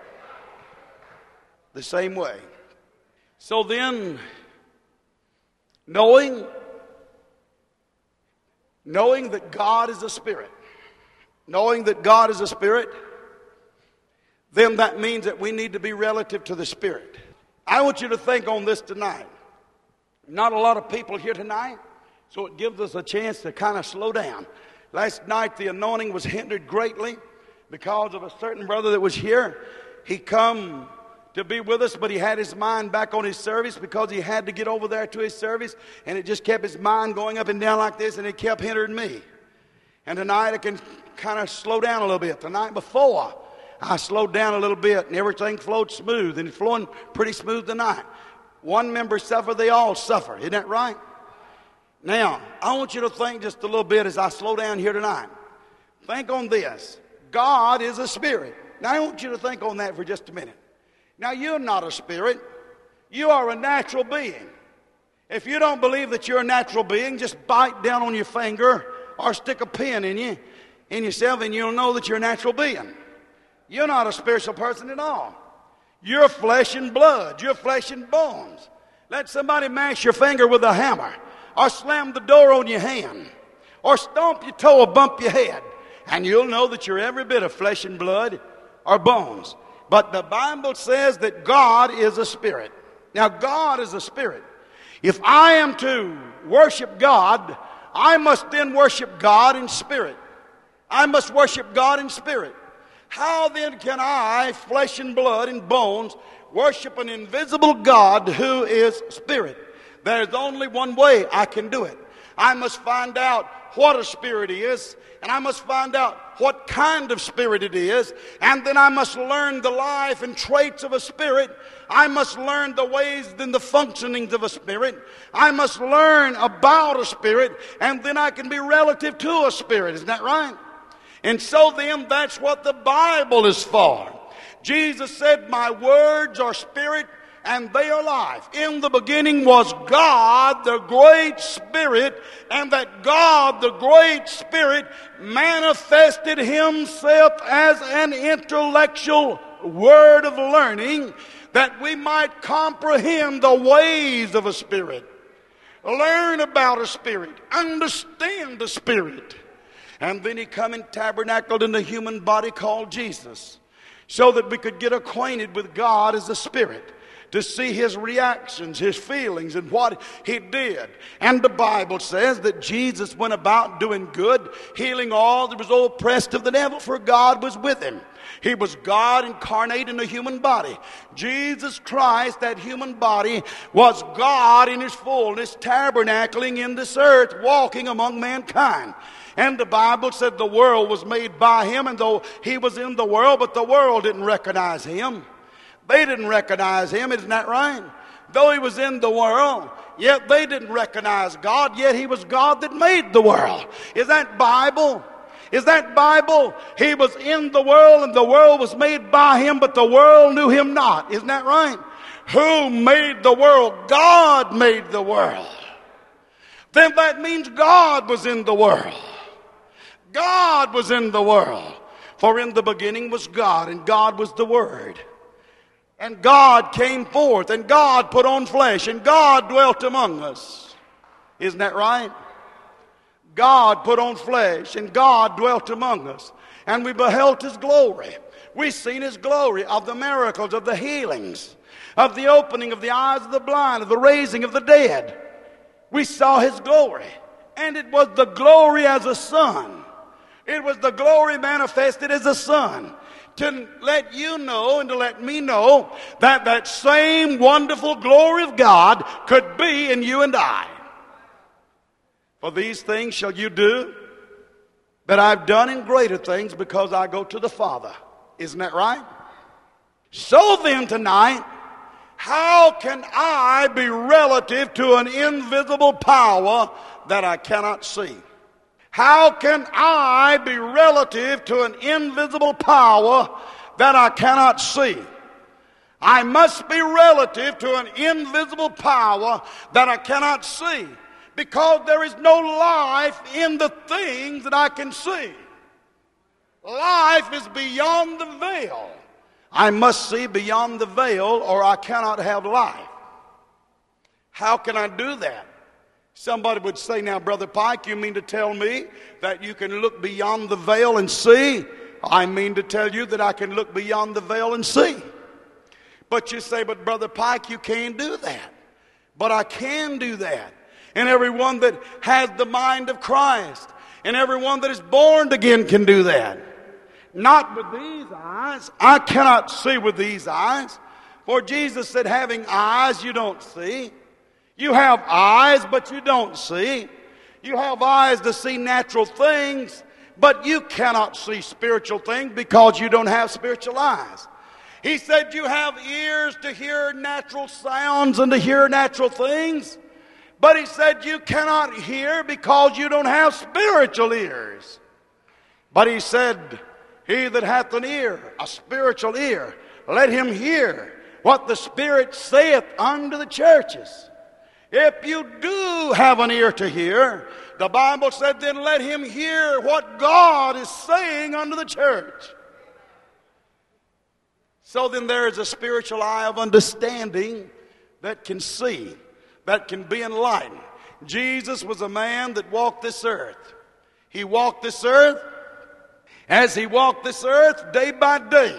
Speaker 1: The same way. So then, knowing Knowing that God is a spirit, knowing that God is a spirit, then that means that we need to be relative to the spirit. I want you to think on this tonight. Not a lot of people here tonight, so it gives us a chance to kind of slow down. Last night the anointing was hindered greatly because of a certain brother that was here. He come to be with us, but he had his mind back on his service because he had to get over there to his service, and it just kept his mind going up and down like this, and it kept hindering me. And tonight I can kind of slow down a little bit. The night before, I slowed down a little bit, and everything flowed smooth, and it's flowing pretty smooth tonight. One member suffer, they all suffer. Isn't that right? Now, I want you to think just a little bit as I slow down here tonight. Think on this. God is a spirit. Now, I want you to think on that for just a minute. Now, you're not a spirit. You are a natural being. If you don't believe that you're a natural being, just bite down on your finger or stick a pin in you, in yourself, and you'll know that you're a natural being. You're not a spiritual person at all. You're flesh and blood. You're flesh and bones. Let somebody mash your finger with a hammer, or slam the door on your hand, or stomp your toe or bump your head, and you'll know that you're every bit of flesh and blood or bones. But the Bible says that God is a spirit. Now, God is a spirit. If I am to worship God, I must then worship God in spirit. I must worship God in spirit. How then can I, flesh and blood and bones, worship an invisible God who is spirit? There's only one way I can do it. I must find out what a spirit is, and I must find out what kind of spirit it is, and then I must learn the life and traits of a spirit. I must learn the ways and the functionings of a spirit. I must learn about a spirit, and then I can be relative to a spirit. Isn't that right? And so then, that's what the Bible is for. Jesus said, my words are spirit and they are life. In the beginning was God, the great Spirit, and that God, the great Spirit, manifested himself as an intellectual word of learning that we might comprehend the ways of a spirit. learn about a spirit, understand the spirit. And then he come and tabernacled in the human body called Jesus, so that we could get acquainted with God as a spirit, to see his reactions, his feelings, and what he did. And the Bible says that Jesus went about doing good, healing all that was oppressed of the devil, for God was with him. He was God incarnate in a human body. Jesus Christ, that human body, was God in his fullness, tabernacling in this earth, walking among mankind. And the Bible said the world was made by him, and though he was in the world, but the world didn't recognize him. They didn't recognize him, isn't that right? Though he was in the world, yet they didn't recognize God, yet he was God that made the world. Is that Bible? Is that Bible? He was in the world, and the world was made by him, but the world knew him not. Isn't that right? Who made the world? God made the world. Then that means God was in the world. God was in the world. For in the beginning was God, and God was the Word. And God came forth, and God put on flesh, and God dwelt among us. Isn't that right? God put on flesh, and God dwelt among us. And we beheld his glory. We seen his glory of the miracles, of the healings, of the opening of the eyes of the blind, of the raising of the dead. We saw his glory. And it was the glory as a son. It was the glory manifested as a son. To let you know and to let me know that that same wonderful glory of God could be in you and I. For these things shall you do that I've done in greater things, because I go to the Father. Isn't that right? So then tonight, how can I be relative to an invisible power that I cannot see? How can I be relative to an invisible power that I cannot see? I must be relative to an invisible power that I cannot see, because there is no life in the things that I can see. Life is beyond the veil. I must see beyond the veil, or I cannot have life. How can I do that? Somebody would say, now, Brother Pike, you mean to tell me that you can look beyond the veil and see? I mean to tell you that I can look beyond the veil and see. But you say, but Brother Pike, you can't do that. But I can do that. And everyone that has the mind of Christ, and everyone that is born again can do that. Not with these eyes. I cannot see with these eyes. For Jesus said, having eyes you don't see. You have eyes, but you don't see. You have eyes to see natural things, but you cannot see spiritual things because you don't have spiritual eyes. He said you have ears to hear natural sounds and to hear natural things, but he said you cannot hear because you don't have spiritual ears. But he said, he that hath an ear, a spiritual ear, let him hear what the Spirit saith unto the churches. If you do have an ear to hear, the Bible said, then let him hear what God is saying unto the church. So then there is a spiritual eye of understanding that can see, that can be enlightened. Jesus was a man that walked this earth. He walked this earth. As he walked this earth day by day,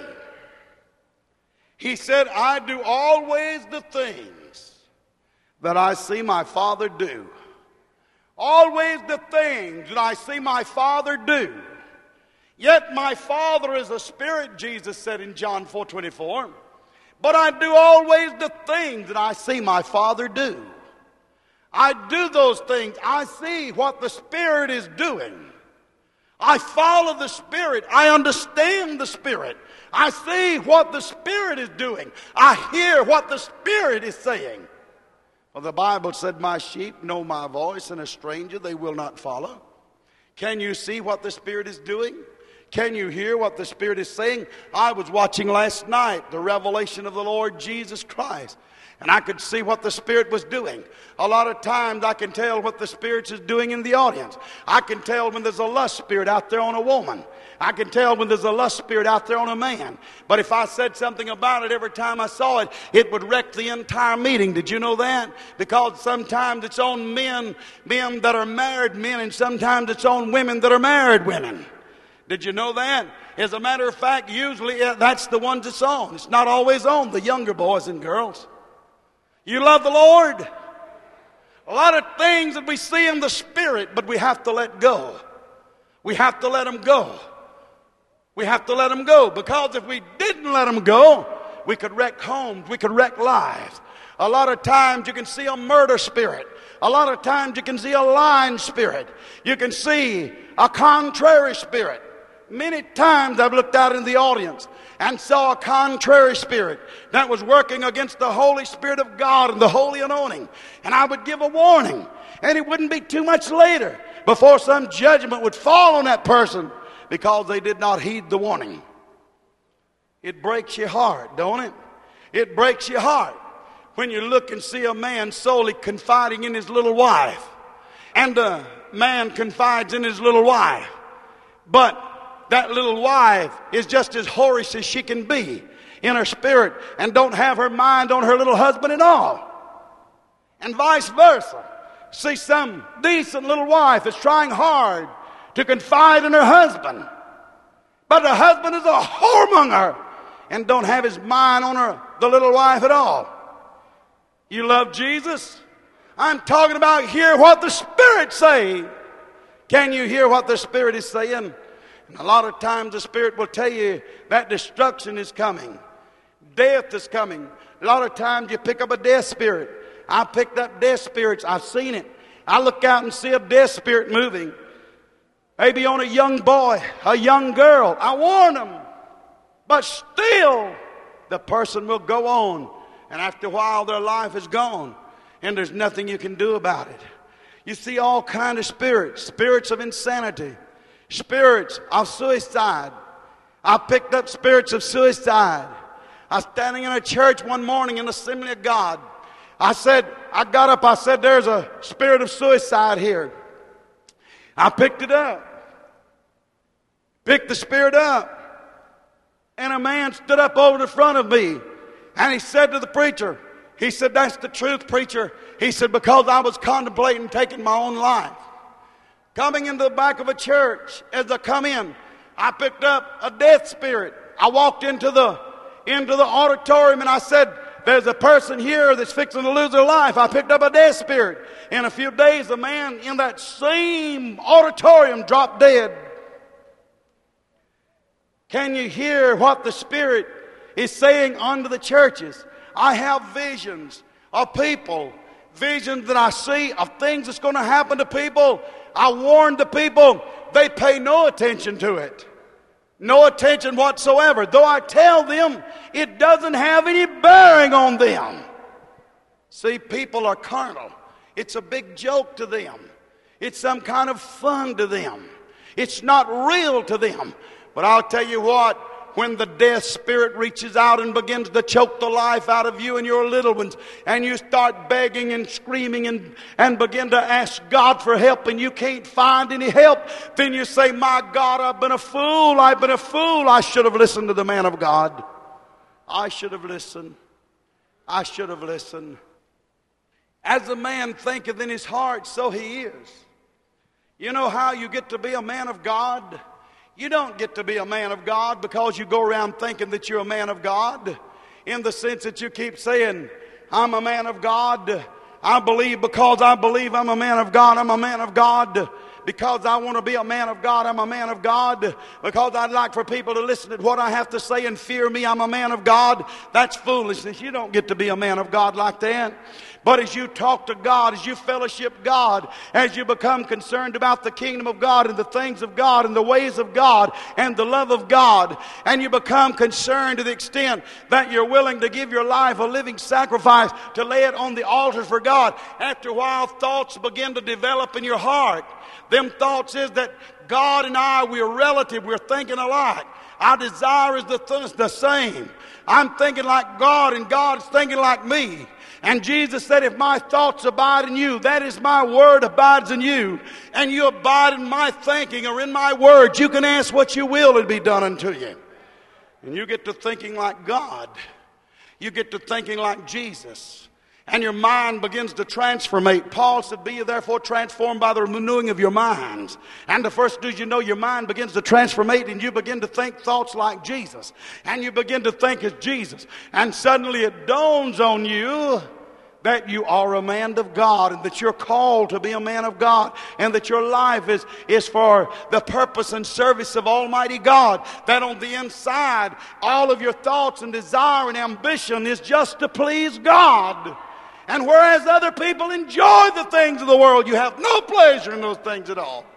Speaker 1: he said, I do always the things that I see my Father do. Always the things that I see my Father do. Yet my Father is a spirit, Jesus said in John four twenty-four. But I do always the things that I see my Father do. I do those things. I see what the Spirit is doing. I follow the Spirit. I understand the Spirit. I see what the Spirit is doing. I hear what the Spirit is saying. For the Bible said, my sheep know my voice, and a stranger they will not follow. Can you see what the Spirit is doing? Can you hear what the Spirit is saying? I was watching last night the revelation of the Lord Jesus Christ. And I could see what the Spirit was doing. A lot of times I can tell what the Spirit is doing in the audience. I can tell when there's a lust spirit out there on a woman. I can tell when there's a lust spirit out there on a man. But if I said something about it every time I saw it, it would wreck the entire meeting. Did you know that? Because sometimes it's on men, men that are married men, and sometimes it's on women that are married women. Did you know that? As a matter of fact, usually that's the ones it's on. It's not always on the younger boys and girls. You love the Lord? A lot of things that we see in the Spirit, but we have to let go. We have to let them go. We have to let them go, because if we didn't let them go, we could wreck homes, we could wreck lives. A lot of times you can see a murder spirit. A lot of times you can see a lying spirit. You can see a contrary spirit. Many times I've looked out in the audience and saw a contrary spirit that was working against the Holy Spirit of God and the holy anointing. And I would give a warning, and it wouldn't be too much later before some judgment would fall on that person because they did not heed the warning. It breaks your heart, don't it? It breaks your heart when you look and see a man solely confiding in his little wife, and a man confides in his little wife, but that little wife is just as whorish as she can be in her spirit and don't have her mind on her little husband at all. And vice versa. See some decent little wife is trying hard to confide in her husband, but the husband is a whoremonger and don't have his mind on her, the little wife, at all. You love Jesus? I'm talking about hear what the Spirit say. Can you hear what the Spirit is saying? And a lot of times the Spirit will tell you that destruction is coming. Death is coming. A lot of times you pick up a death spirit. I picked up death spirits. I've seen it. I look out and see a death spirit moving. Maybe on a young boy, a young girl. I warn them. But still, the person will go on. And after a while, their life is gone. And there's nothing you can do about it. You see all kinds of spirits. Spirits of insanity. Spirits of suicide. I picked up spirits of suicide. I was standing in a church one morning in the Assembly of God. I said, I got up, I said, there's a spirit of suicide here. I picked it up. Picked the spirit up. And a man stood up over the front of me. And he said to the preacher, he said, that's the truth, preacher. He said, because I was contemplating taking my own life. Coming into the back of a church, as I come in, I picked up a death spirit. I walked into the into the auditorium and I said, there's a person here that's fixing to lose their life. I picked up a death spirit. In a few days, a man in that same auditorium dropped dead. Can you hear what the Spirit is saying unto the churches? I have visions of people, visions that I see of things that's going to happen to people. I warn the people, they pay no attention to it. No attention whatsoever. Though I tell them, it doesn't have any bearing on them. See, people are carnal. It's a big joke to them. It's some kind of fun to them. It's not real to them. But I'll tell you what, when the death spirit reaches out and begins to choke the life out of you and your little ones, and you start begging and screaming and, and begin to ask God for help, and you can't find any help, then you say, my God, I've been a fool, I've been a fool. I should have listened to the man of God. I should have listened. I should have listened. As a man thinketh in his heart, so he is. You know how you get to be a man of God? You don't get to be a man of God because you go around thinking that you're a man of God, in the sense that you keep saying, I'm a man of God. I believe because I believe I'm a man of God, I'm a man of God. Because I want to be a man of God, I'm a man of God. Because I'd like for people to listen to what I have to say and fear me, I'm a man of God. That's foolishness. You don't get to be a man of God like that. But as you talk to God, as you fellowship God, as you become concerned about the kingdom of God and the things of God and the ways of God and the love of God, and you become concerned to the extent that you're willing to give your life a living sacrifice to lay it on the altar for God, after a while thoughts begin to develop in your heart. Them thoughts is that God and I, we're relative, we're thinking alike. Our desire is the, th- the same. I'm thinking like God and God's thinking like me. And Jesus said, if my thoughts abide in you, that is my word abides in you, and you abide in my thinking or in my words, you can ask what you will and be done unto you. And you get to thinking like God. You get to thinking like Jesus. And your mind begins to transformate. Paul said, be ye therefore transformed by the renewing of your minds. And the first news you know, your mind begins to transformate, and you begin to think thoughts like Jesus. And you begin to think as Jesus. And suddenly it dawns on you that you are a man of God, and that you're called to be a man of God, and that your life is, is for the purpose and service of Almighty God. That on the inside, all of your thoughts and desire and ambition is just to please God. And whereas other people enjoy the things of the world, you have no pleasure in those things at all.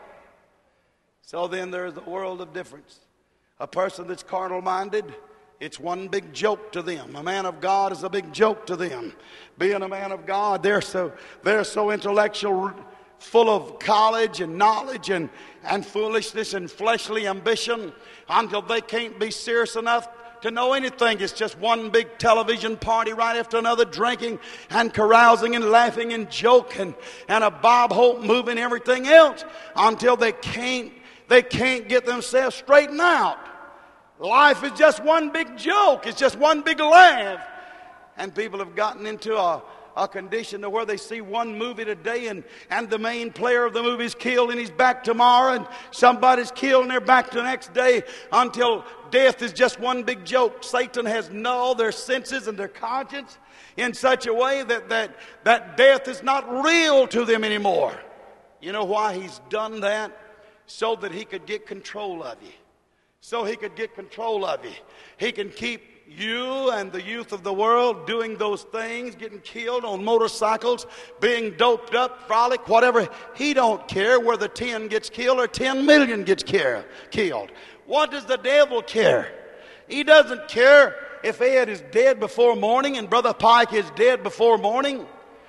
Speaker 1: So then there is a world of difference. A person that's carnal-minded, it's one big joke to them. A man of God is a big joke to them. Being a man of God, they're so they're so intellectual, full of college and knowledge and, and foolishness and fleshly ambition, until they can't be serious enough to know anything. It's just one big television party right after another, drinking and carousing and laughing and joking, and a Bob Hope movie and everything else, until they can't they can't get themselves straightened out. Life is just one big joke. It's just one big laugh. And people have gotten into a a condition to where they see one movie today, and, and the main player of the movie is killed and he's back tomorrow, and somebody's killed and they're back the next day, until death is just one big joke. Satan has nulled their senses and their conscience in such a way that, that, that death is not real to them anymore. You know why he's done that? So that he could get control of you. So he could get control of you. He can keep you and the youth of the world doing those things, getting killed on motorcycles, being doped up, frolic, whatever. He don't care whether ten gets killed or ten million gets care, killed. What does the devil care? He doesn't care if Ed is dead before morning and Brother Pike is dead before morning.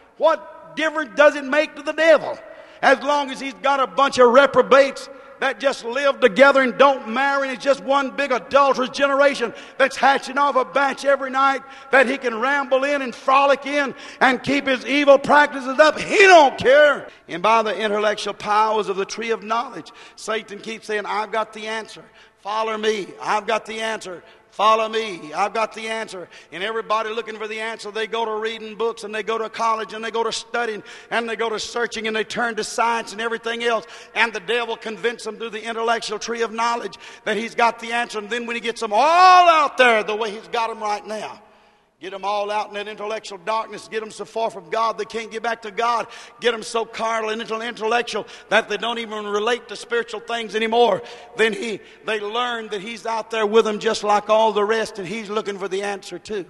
Speaker 1: What difference does it make to the devil? As long as he's got a bunch of reprobates that just live together and don't marry, and it's just one big adulterous generation that's hatching off a batch every night that he can ramble in and frolic in and keep his evil practices up. He don't care. And by the intellectual powers of the tree of knowledge, Satan keeps saying, I've got the answer. Follow me. I've got the answer. Follow me. I've got the answer. And everybody looking for the answer, they go to reading books, and they go to college, and they go to studying, and they go to searching, and they turn to science and everything else. And the devil convinces them through the intellectual tree of knowledge that he's got the answer. And then when he gets them all out there the way he's got them right now, get them all out in that intellectual darkness, get them so far from God they can't get back to God, get them so carnal and intellectual that they don't even relate to spiritual things anymore. Then he, they learn that he's out there with them just like all the rest, and he's looking for the answer too.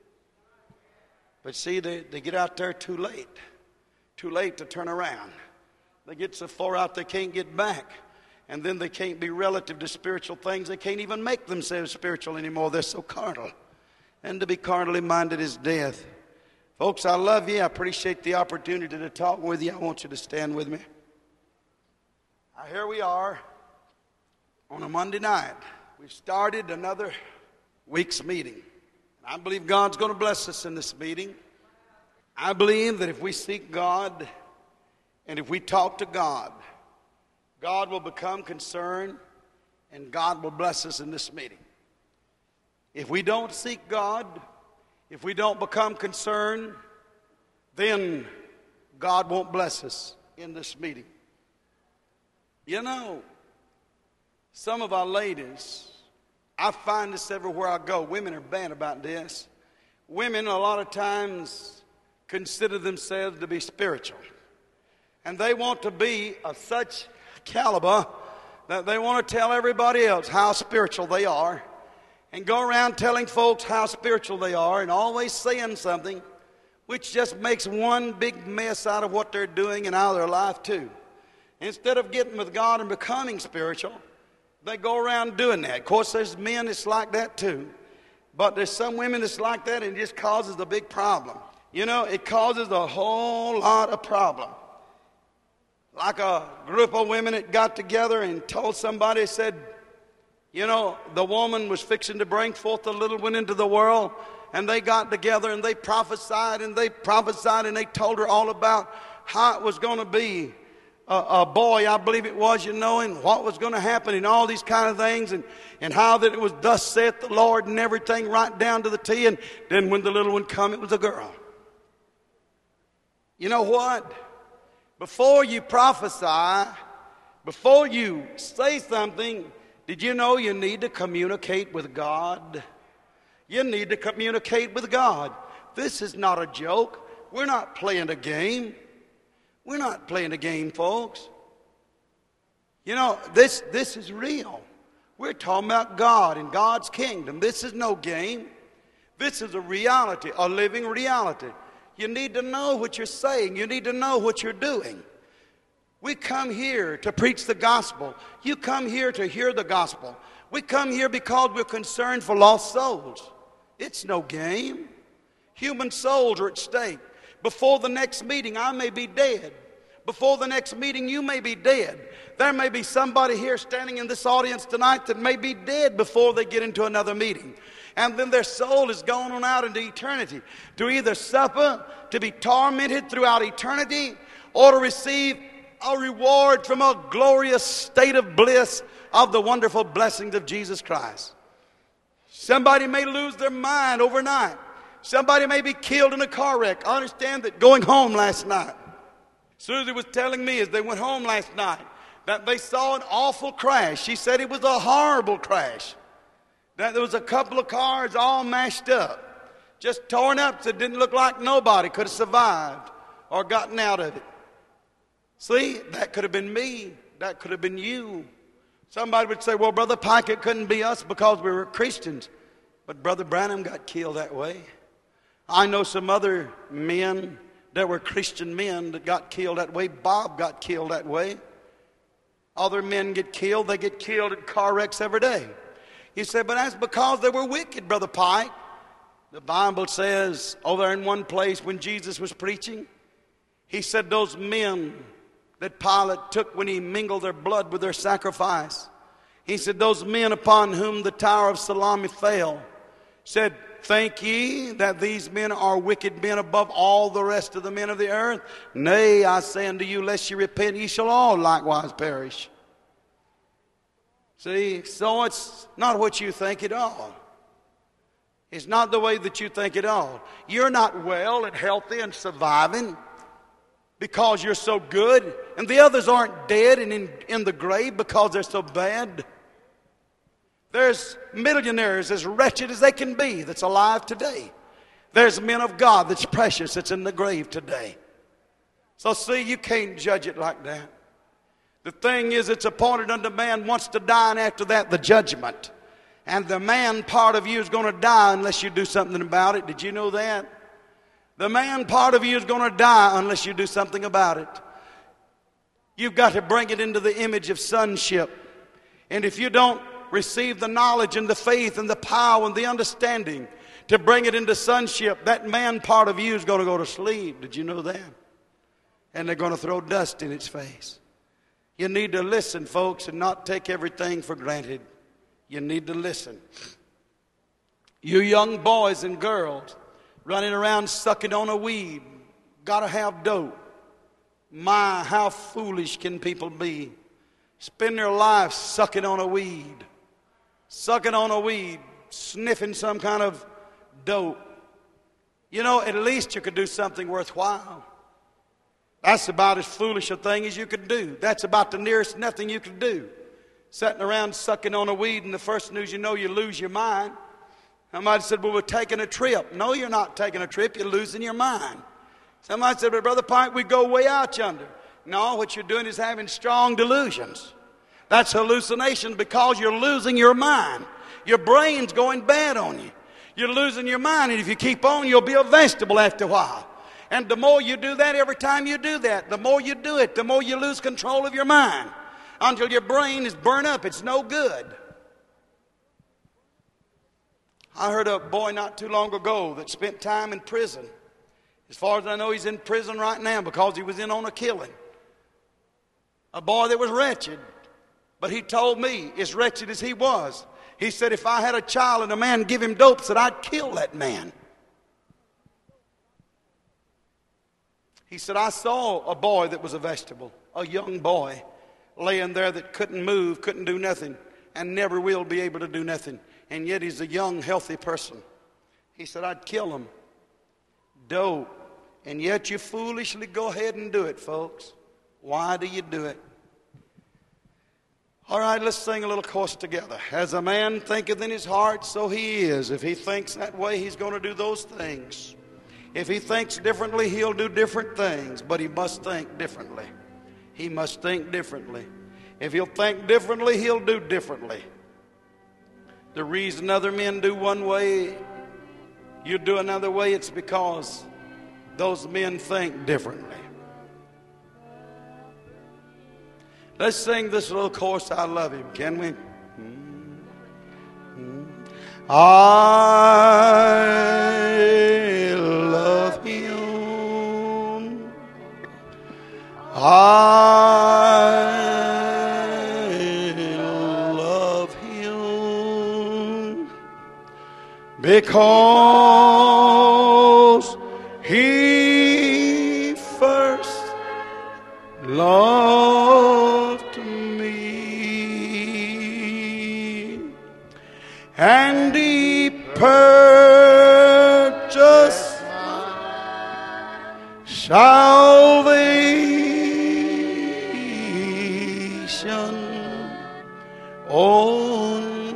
Speaker 1: But see, they, they get out there too late, too late to turn around. They get so far out they can't get back. And then they can't be relative to spiritual things. They can't even make themselves spiritual anymore. They're so carnal. And to be carnally minded is death. Folks, I love you. I appreciate the opportunity to talk with you. I want you to stand with me. Now, here we are on a Monday night. We've started another week's meeting. I believe God's going to bless us in this meeting. I believe that if we seek God and if we talk to God, God will become concerned and God will bless us in this meeting. If we don't seek God, if we don't become concerned, then God won't bless us in this meeting. You know, some of our ladies, I find this everywhere I go. Women are bad about this. Women a lot of times consider themselves to be spiritual. And they want to be of such caliber that they want to tell everybody else how spiritual they are. And go around telling folks how spiritual they are and always saying something which just makes one big mess out of what they're doing and out of their life too. Instead of getting with God and becoming spiritual, they go around doing that. Of course, there's men that's like that too. But there's some women that's like that, and it just causes a big problem. You know, it causes a whole lot of problem. Like a group of women that got together and told somebody, said, You know, the woman was fixing to bring forth the little one into the world, and they got together and they prophesied and they prophesied and they told her all about how it was going to be. A, a boy, I believe it was, you know, and what was going to happen and all these kind of things, and, and how that it was thus saith the Lord and everything right down to the T. And then when the little one come, it was a girl. You know what? Before you prophesy, before you say something, did you know you need to communicate with God? You need to communicate with God. This is not a joke. We're not playing a game. We're not playing a game, folks. You know, this, this is real. We're talking about God and God's kingdom. This is no game. This is a reality, a living reality. You need to know what you're saying. You need to know what you're doing. We come here to preach the gospel. You come here to hear the gospel. We come here because we're concerned for lost souls. It's no game. Human souls are at stake. Before the next meeting, I may be dead. Before the next meeting, you may be dead. There may be somebody here standing in this audience tonight that may be dead before they get into another meeting. And then their soul is going on out into eternity to either suffer, to be tormented throughout eternity, or to receive a reward from a glorious state of bliss of the wonderful blessings of Jesus Christ. Somebody may lose their mind overnight. Somebody may be killed in a car wreck. I understand that going home last night, Susie was telling me as they went home last night that they saw an awful crash. She said it was a horrible crash. That there was a couple of cars all mashed up, just torn up, so it didn't look like nobody could have survived or gotten out of it. See, that could have been me. That could have been you. Somebody would say, well, Brother Pike, it couldn't be us because we were Christians. But Brother Branham got killed that way. I know some other men that were Christian men that got killed that way. Bob got killed that way. Other men get killed. They get killed in car wrecks every day. He said, but that's because they were wicked, Brother Pike. The Bible says over there in one place when Jesus was preaching, he said those men that Pilate took when he mingled their blood with their sacrifice, he said those men upon whom the Tower of Siloam fell, said, think ye that these men are wicked men above all the rest of the men of the earth? Nay, I say unto you, lest ye repent, ye shall all likewise perish. See, so it's not what you think at all. It's not the way that you think at all. You're not well and healthy and surviving because you're so good, and the others aren't dead and in, in the grave because they're so bad. There's millionaires as wretched as they can be that's alive today. There's men of God that's precious that's in the grave today. So see, you can't judge it like that. The thing is, it's appointed unto man once to die, and after that the judgment. And the man part of you is going to die unless you do something about it. Did you know that? The man part of you is going to die unless you do something about it. You've got to bring it into the image of sonship. And if you don't receive the knowledge and the faith and the power and the understanding to bring it into sonship, that man part of you is going to go to sleep. Did you know that? And they're going to throw dust in its face. You need to listen, folks, and not take everything for granted. You need to listen. You young boys and girls running around sucking on a weed, gotta have dope. My, how foolish can people be? Spend their life sucking on a weed. Sucking on a weed, sniffing some kind of dope. You know, at least you could do something worthwhile. That's about as foolish a thing as you could do. That's about the nearest nothing you could do. Sitting around sucking on a weed, and the first news you know, you lose your mind. Somebody said, well, we're taking a trip. No, you're not taking a trip. You're losing your mind. Somebody said, well, Brother Pike, we go way out yonder. No, what you're doing is having strong delusions. That's hallucination because you're losing your mind. Your brain's going bad on you. You're losing your mind, and if you keep on, you'll be a vegetable after a while. And the more you do that, every time you do that, the more you do it, the more you lose control of your mind until your brain is burnt up. It's no good. I heard a boy not too long ago that spent time in prison. As far as I know, he's in prison right now because he was in on a killing. A boy that was wretched. But he told me, as wretched as he was, he said, if I had a child and a man give him dope, said I'd kill that man. He said, I saw a boy that was a vegetable, a young boy, laying there that couldn't move, couldn't do nothing, and never will be able to do nothing. And yet he's a young, healthy person. He said, I'd kill him. Dope. And yet you foolishly go ahead and do it, folks. Why do you do it? All right, let's sing a little chorus together. As a man thinketh in his heart, so he is. If he thinks that way, he's going to do those things. If he thinks differently, he'll do different things. But he must think differently. He must think differently. If he'll think differently, he'll do differently. The reason other men do one way, you do another way, it's because those men think differently. Let's sing this little chorus, I love him, can we? I love him. I love him because he first loved me, and he purchased salvation on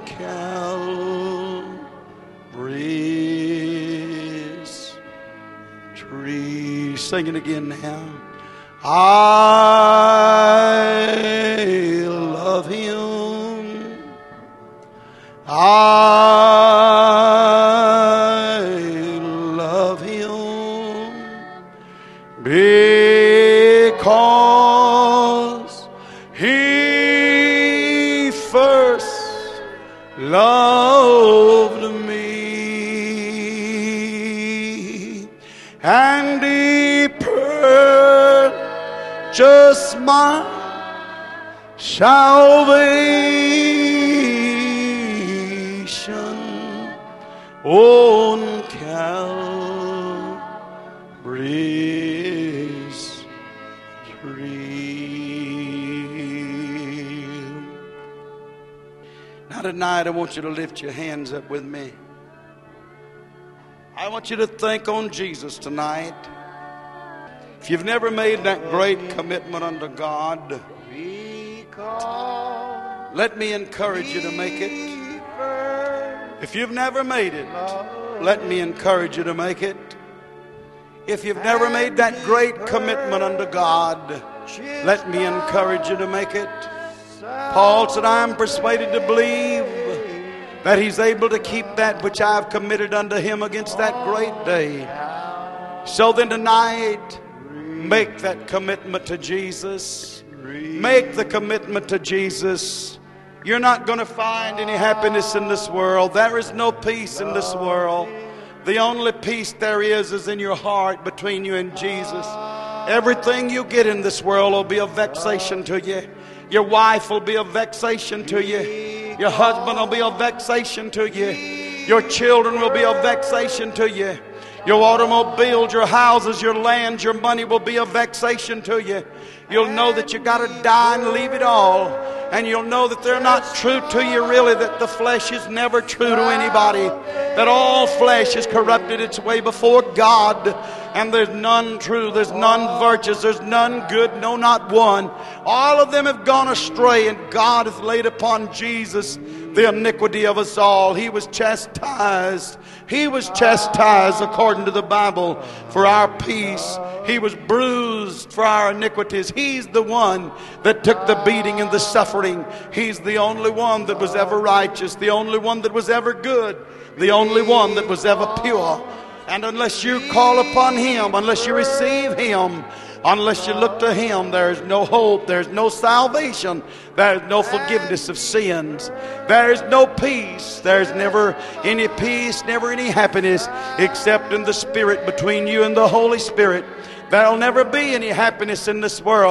Speaker 1: Calvary's tree. Sing it again now. I love him. I love him because he first loved me, and he purchased my salvation on Calvary's tree. Now tonight I want you to lift your hands up with me. I want you to think on Jesus tonight. If you've never made that great commitment unto God, let me encourage you to make it. If you've never made it, let me encourage you to make it. If you've never made that great commitment unto God, let me encourage you to make it. Paul said, I am persuaded to believe that he's able to keep that which I have committed unto him against that great day. So then tonight, make that commitment to Jesus. Make the commitment to Jesus. You're not going to find any happiness in this world. There is no peace in this world. The only peace there is is in your heart between you and Jesus. Everything you get in this world will be a vexation to you. Your wife will be a vexation to you. Your husband will be a vexation to you. Your children will be a vexation to you. Your automobiles, your houses, your lands, your money will be a vexation to you. You'll know that you got to die and leave it all. And you'll know that they're not true to you really, that the flesh is never true to anybody. That all flesh is corrupted its way before God. And there's none true, there's none virtuous, there's none good, no, not one. All of them have gone astray, and God hath laid upon Jesus the iniquity of us all. He was chastised. He was chastised according to the Bible for our peace. He was bruised for our iniquities. He's the one that took the beating and the suffering. He's the only one that was ever righteous, the only one that was ever good, the only one that was ever pure. And unless you call upon Him, unless you receive Him, unless you look to Him, there's no hope, there's no salvation, there's no forgiveness of sins, there's no peace, there's never any peace, never any happiness except in the Spirit between you and the Holy Spirit. There'll never be any happiness in this world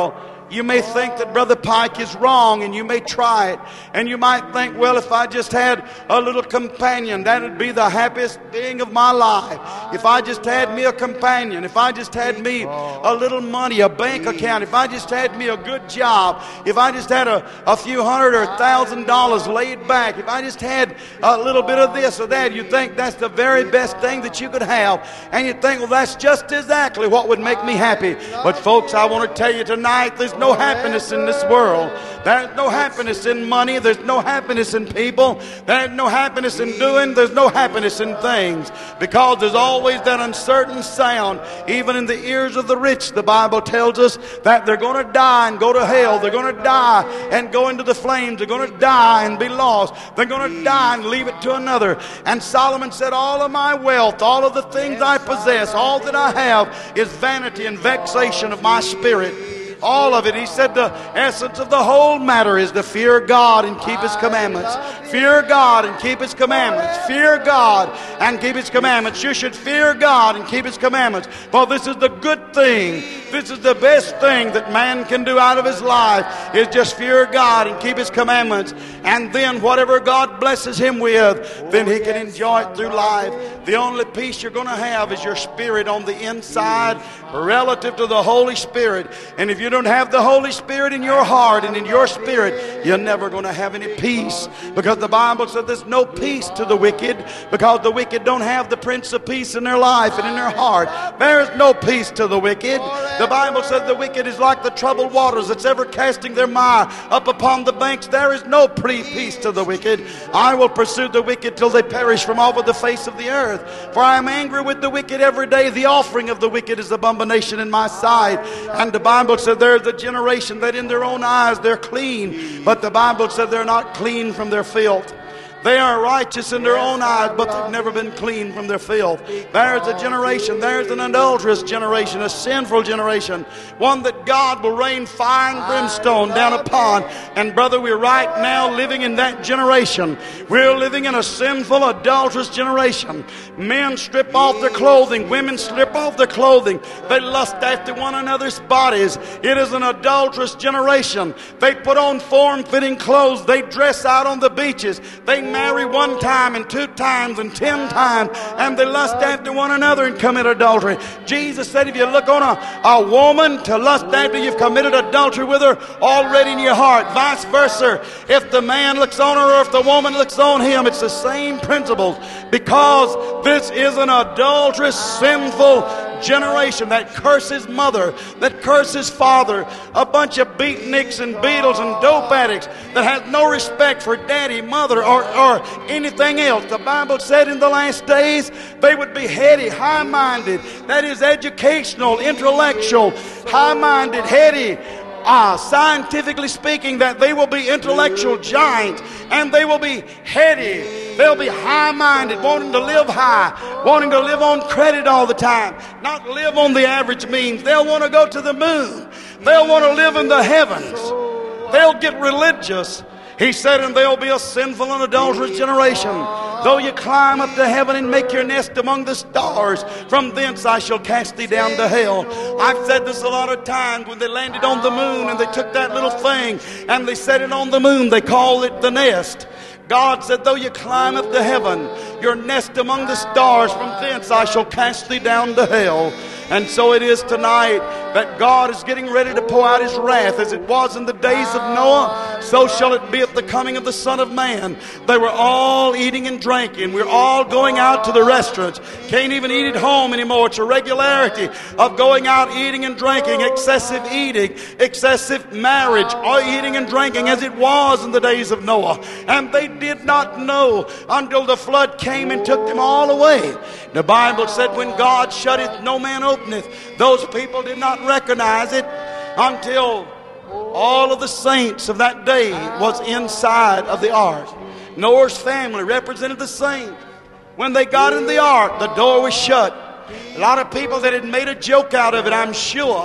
Speaker 1: You may think that Brother Pike is wrong, and you may try it. And you might think, well, if I just had a little companion, that would be the happiest thing of my life. If I just had me a companion, if I just had me a little money, a bank account, if I just had me a good job, if I just had a, a few hundred or a thousand dollars laid back, if I just had a little bit of this or that, you think that's the very best thing that you could have. And you think, well, that's just exactly what would make me happy. But folks, I want to tell you tonight, there's no happiness in this world. There's no happiness in money. There's no happiness in people. There's no happiness in doing. There's no happiness in things. Because there's always that uncertain sound. Even in the ears of the rich, the Bible tells us that they're going to die and go to hell. They're going to die and go into the flames. They're going to die and be lost. They're going to die and leave it to another. And Solomon said, all of my wealth, all of the things I possess, all that I have is vanity and vexation of my spirit. All of it. He said the essence of the whole matter is to fear God and keep His commandments. Fear God and keep His commandments. Fear God and keep His commandments. You should fear God and keep His commandments. For this is the good thing. This is the best thing that man can do out of his life, is just fear God and keep His commandments. And then whatever God blesses him with, then he can enjoy it through life. The only peace you're going to have is your spirit on the inside relative to the Holy Spirit. And if you don't have the Holy Spirit in your heart and in your spirit, you're never going to have any peace. Because the Bible said there's no peace to the wicked, because the wicked don't have the Prince of Peace in their life and in their heart. There is no peace to the wicked. The Bible said the wicked is like the troubled waters that's ever casting their mire up upon the banks. There is no peace to the wicked. I will pursue the wicked till they perish from off of the face of the earth. For I am angry with the wicked every day. The offering of the wicked is abomination in my sight. And the Bible said there's a generation that in their own eyes they're clean, but the Bible said they're not clean from their filth. They are righteous in their own eyes, but they've never been clean from their filth. There's a generation, there's an adulterous generation, a sinful generation, one that God will rain fire and brimstone down upon. And brother, we're right now living in that generation. We're living in a sinful, adulterous generation. Men strip off their clothing, women strip off their clothing. They lust after one another's bodies. It is an adulterous generation. They put on form-fitting clothes. They dress out on the beaches. They marry one time and two times and ten times, and they lust after one another and commit adultery. Jesus said if you look on a, a woman to lust after, you've committed adultery with her already in your heart. Vice versa. If the man looks on her or if the woman looks on him, it's the same principles, because this is an adulterous, sinful generation that curses mother, that curses father, a bunch of beatniks and beetles and dope addicts that has no respect for daddy, mother, or, or anything else. The Bible said in the last days they would be heady, high-minded, that is educational, intellectual, high-minded, heady, Ah, scientifically speaking, that they will be intellectual giants, and they will be heady. They'll be high-minded, wanting to live high, wanting to live on credit all the time, not live on the average means. They'll want to go to the moon. They'll want to live in the heavens. They'll get religious. He said, and they'll be a sinful and adulterous generation. Though you climb up to heaven and make your nest among the stars, from thence I shall cast thee down to hell. I've said this a lot of times. When they landed on the moon and they took that little thing and they set it on the moon, they called it the nest. God said, though you climb up to heaven, your nest among the stars, from thence I shall cast thee down to hell. And so it is tonight that God is getting ready to pour out His wrath. As it was in the days of Noah, so shall it be at the coming of the Son of Man. They were all eating and drinking. We're all going out to the restaurants. Can't even eat at home anymore. It's a regularity of going out eating and drinking, excessive eating, excessive marriage, or eating and drinking as it was in the days of Noah. And they did not know until the flood came and took them all away. The Bible said, when God shutteth, no man openeth. Those people did not recognize it until all of the saints of that day was inside of the ark. Noah's family represented the saints. When they got in the ark, the door was shut. A lot of people that had made a joke out of it, I'm sure,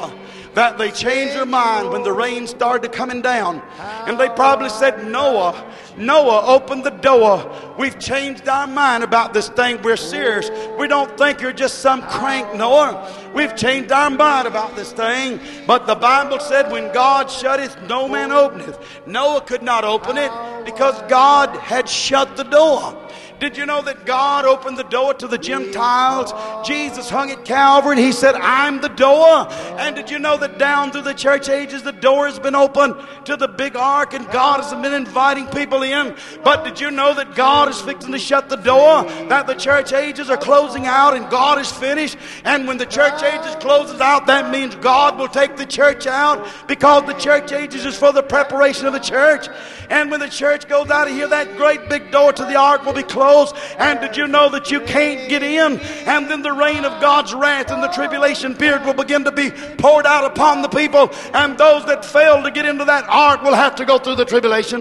Speaker 1: that they changed their mind when the rain started coming down. And they probably said, Noah, Noah, open the door. We've changed our mind about this thing. We're serious. We don't think you're just some crank, Noah. We've changed our mind about this thing. But the Bible said, when God shutteth, no man openeth. Noah could not open it because God had shut the door. Did you know that God opened the door to the Gentiles? Jesus hung at Calvary and He said, I'm the door. And did you know that down through the church ages, the door has been opened to the big ark and God has been inviting people in? But did you know that God is fixing to shut the door? That the church ages are closing out and God is finished? And when the church ages closes out, that means God will take the church out, because the church ages is for the preparation of the church. And when the church goes out of here, that great big door to the ark will be closed. And did you know that you can't get in? And then the rain of God's wrath and the tribulation period will begin to be poured out upon the people. And those that fail to get into that ark will have to go through the tribulation.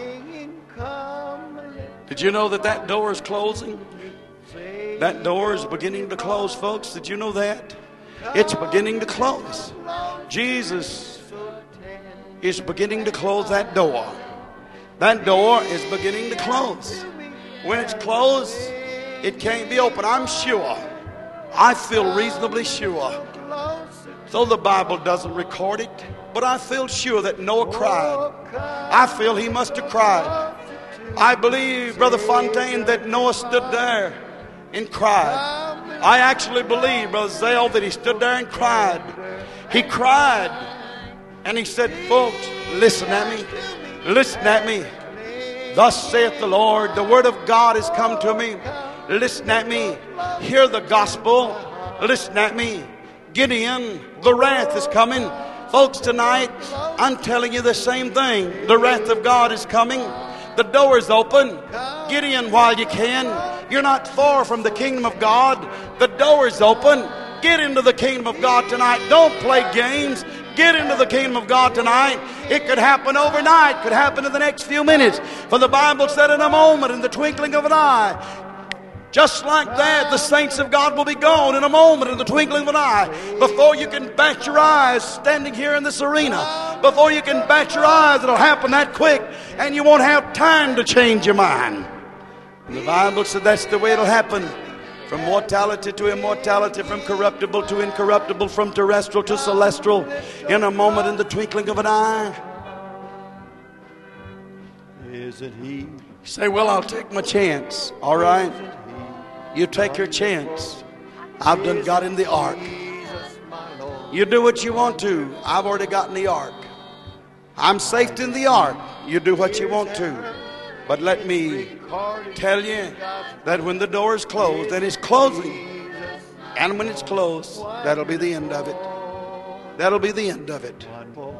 Speaker 1: Did you know that that door is closing? That door is beginning to close, folks. Did you know that? It's beginning to close. Jesus is beginning to close that door. That door is beginning to close. When it's closed, it can't be open. I'm sure. I feel reasonably sure. Though the Bible doesn't record it, but I feel sure that Noah cried. I feel he must have cried. I believe, Brother Fontaine, that Noah stood there and cried. I actually believe, Brother Zale, that he stood there and cried. He cried. And he said, folks, listen at me. Listen at me. Thus saith the Lord, the word of God has come to me. Listen at me. Hear the gospel. Listen at me. Get in. The wrath is coming. Folks, tonight, I'm telling you the same thing. The wrath of God is coming. The door is open. Get in while you can. You're not far from the kingdom of God. The door is open. Get into the kingdom of God tonight. Don't play games. Get into the kingdom of God tonight. It could happen overnight. Could happen in the next few minutes. For the Bible said in a moment, in the twinkling of an eye. Just like that, the saints of God will be gone in a moment, in the twinkling of an eye. Before you can bat your eyes, standing here in this arena, before you can bat your eyes, it'll happen that quick, and you won't have time to change your mind. And the Bible said that's the way it'll happen. From mortality to immortality, from corruptible to incorruptible, from terrestrial to celestial, in a moment, in the twinkling of an eye. Is it He? You say, well, I'll take my chance. All right. You take your chance. I've done got in the ark. You do what you want to. I've already got in the ark. I'm safe in the ark. You do what you want to. But let me tell you that when the door is closed, and it's closing, and when it's closed, that'll be the end of it. That'll be the end of it.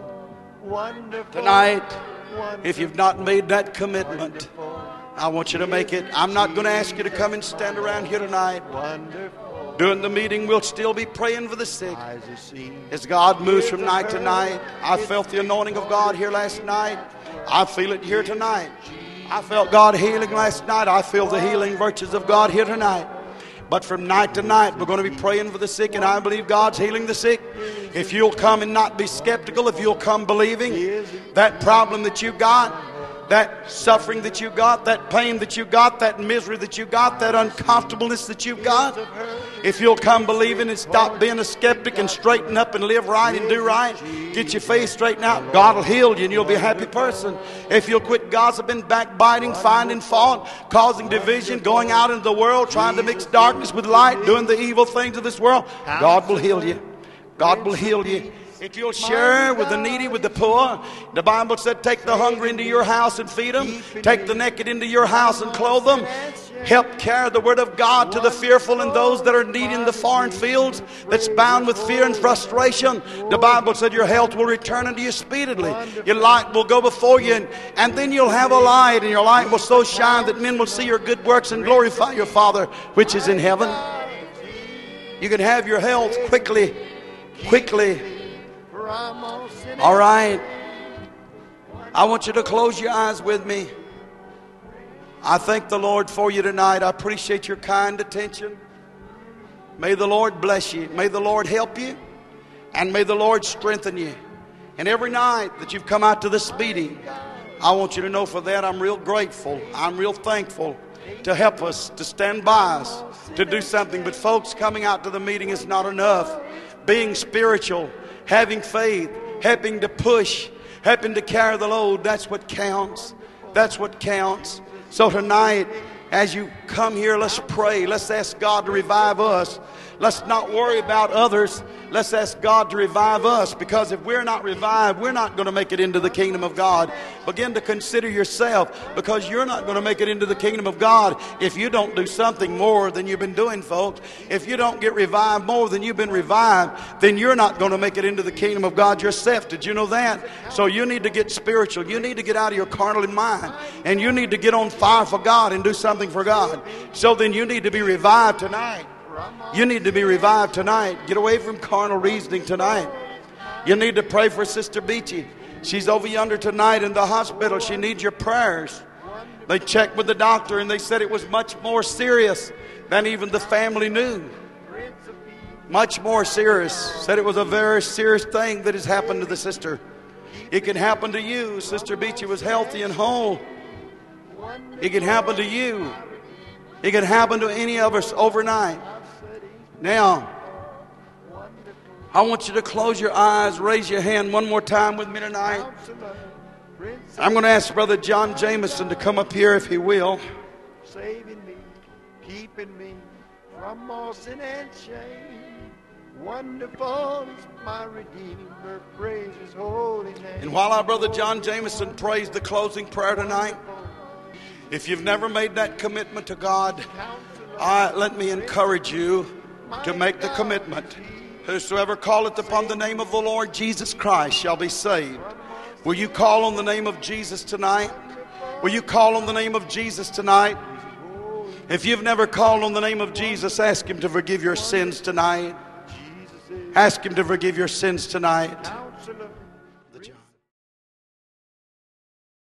Speaker 1: Tonight, if you've not made that commitment, I want you to make it. I'm not going to ask you to come and stand around here tonight. During the meeting, we'll still be praying for the sick. As God moves from night to night, I felt the anointing of God here last night. I feel it here tonight. I felt God healing last night. I feel the healing virtues of God here tonight. But from night to night, we're going to be praying for the sick, and I believe God's healing the sick. If you'll come and not be skeptical, if you'll come believing, that problem that you got, that suffering that you got, that pain that you got, that misery that you got, that uncomfortableness that you've got, if you'll come believing and stop being a skeptic and straighten up and live right and do right, get your faith straightened out, God will heal you and you'll be a happy person. If you'll quit gossiping, backbiting, finding fault, causing division, going out into the world, trying to mix darkness with light, doing the evil things of this world, God will heal you. God will heal you. If you'll share with the needy, with the poor, the Bible said, take the hungry into your house and feed them. Take the naked into your house and clothe them. Help carry the word of God to the fearful and those that are needy in the foreign fields, that's bound with fear and frustration. The Bible said your health will return unto you speedily. Your light will go before you, and, and then you'll have a light, and your light will so shine that men will see your good works and glorify your Father which is in heaven. You can have your health quickly, quickly. All right. I want you to close your eyes with me. I thank the Lord for you tonight. I appreciate your kind attention. May the Lord bless you. May the Lord help you. And may the Lord strengthen you. And every night that you've come out to this meeting, I want you to know for that I'm real grateful. I'm real thankful to help us, to stand by us, to do something. But folks, coming out to the meeting is not enough. Being spiritual, having faith, helping to push, helping to carry the load, that's what counts. That's what counts. So tonight, as you come here, let's pray. Let's ask God to revive us. Let's not worry about others. Let's ask God to revive us, because if we're not revived, we're not going to make it into the kingdom of God. Begin to consider yourself, because you're not going to make it into the kingdom of God if you don't do something more than you've been doing, folks. If you don't get revived more than you've been revived, then you're not going to make it into the kingdom of God yourself. Did you know that? So you need to get spiritual. You need to get out of your carnal mind, and you need to get on fire for God and do something for God. So then you need to be revived tonight. You need to be revived tonight. Get away from carnal reasoning tonight. You need to pray for Sister Beachy. She's over yonder tonight in the hospital. She needs your prayers. They checked with the doctor and they said it was much more serious than even the family knew. Much more serious. Said it was a very serious thing that has happened to the sister. It can happen to you. Sister Beachy was healthy and whole. It can happen to you. It can happen to any of us overnight. Now, I want you to close your eyes, raise your hand one more time with me tonight. I'm going to ask Brother John Jameson to come up here if he will.
Speaker 2: Saving me, keeping me from all sin and shame. Wonderful is my Redeemer, praise His holy name.
Speaker 1: And while our Brother John Jameson prays the closing prayer tonight, if you've never made that commitment to God, I, let me encourage you to make the commitment. Whosoever calleth upon the name of the Lord Jesus Christ shall be saved. Will you call on the name of Jesus tonight? Will you call on the name of Jesus tonight? If you've never called on the name of Jesus, ask Him to forgive your sins tonight. Ask Him to forgive your sins tonight.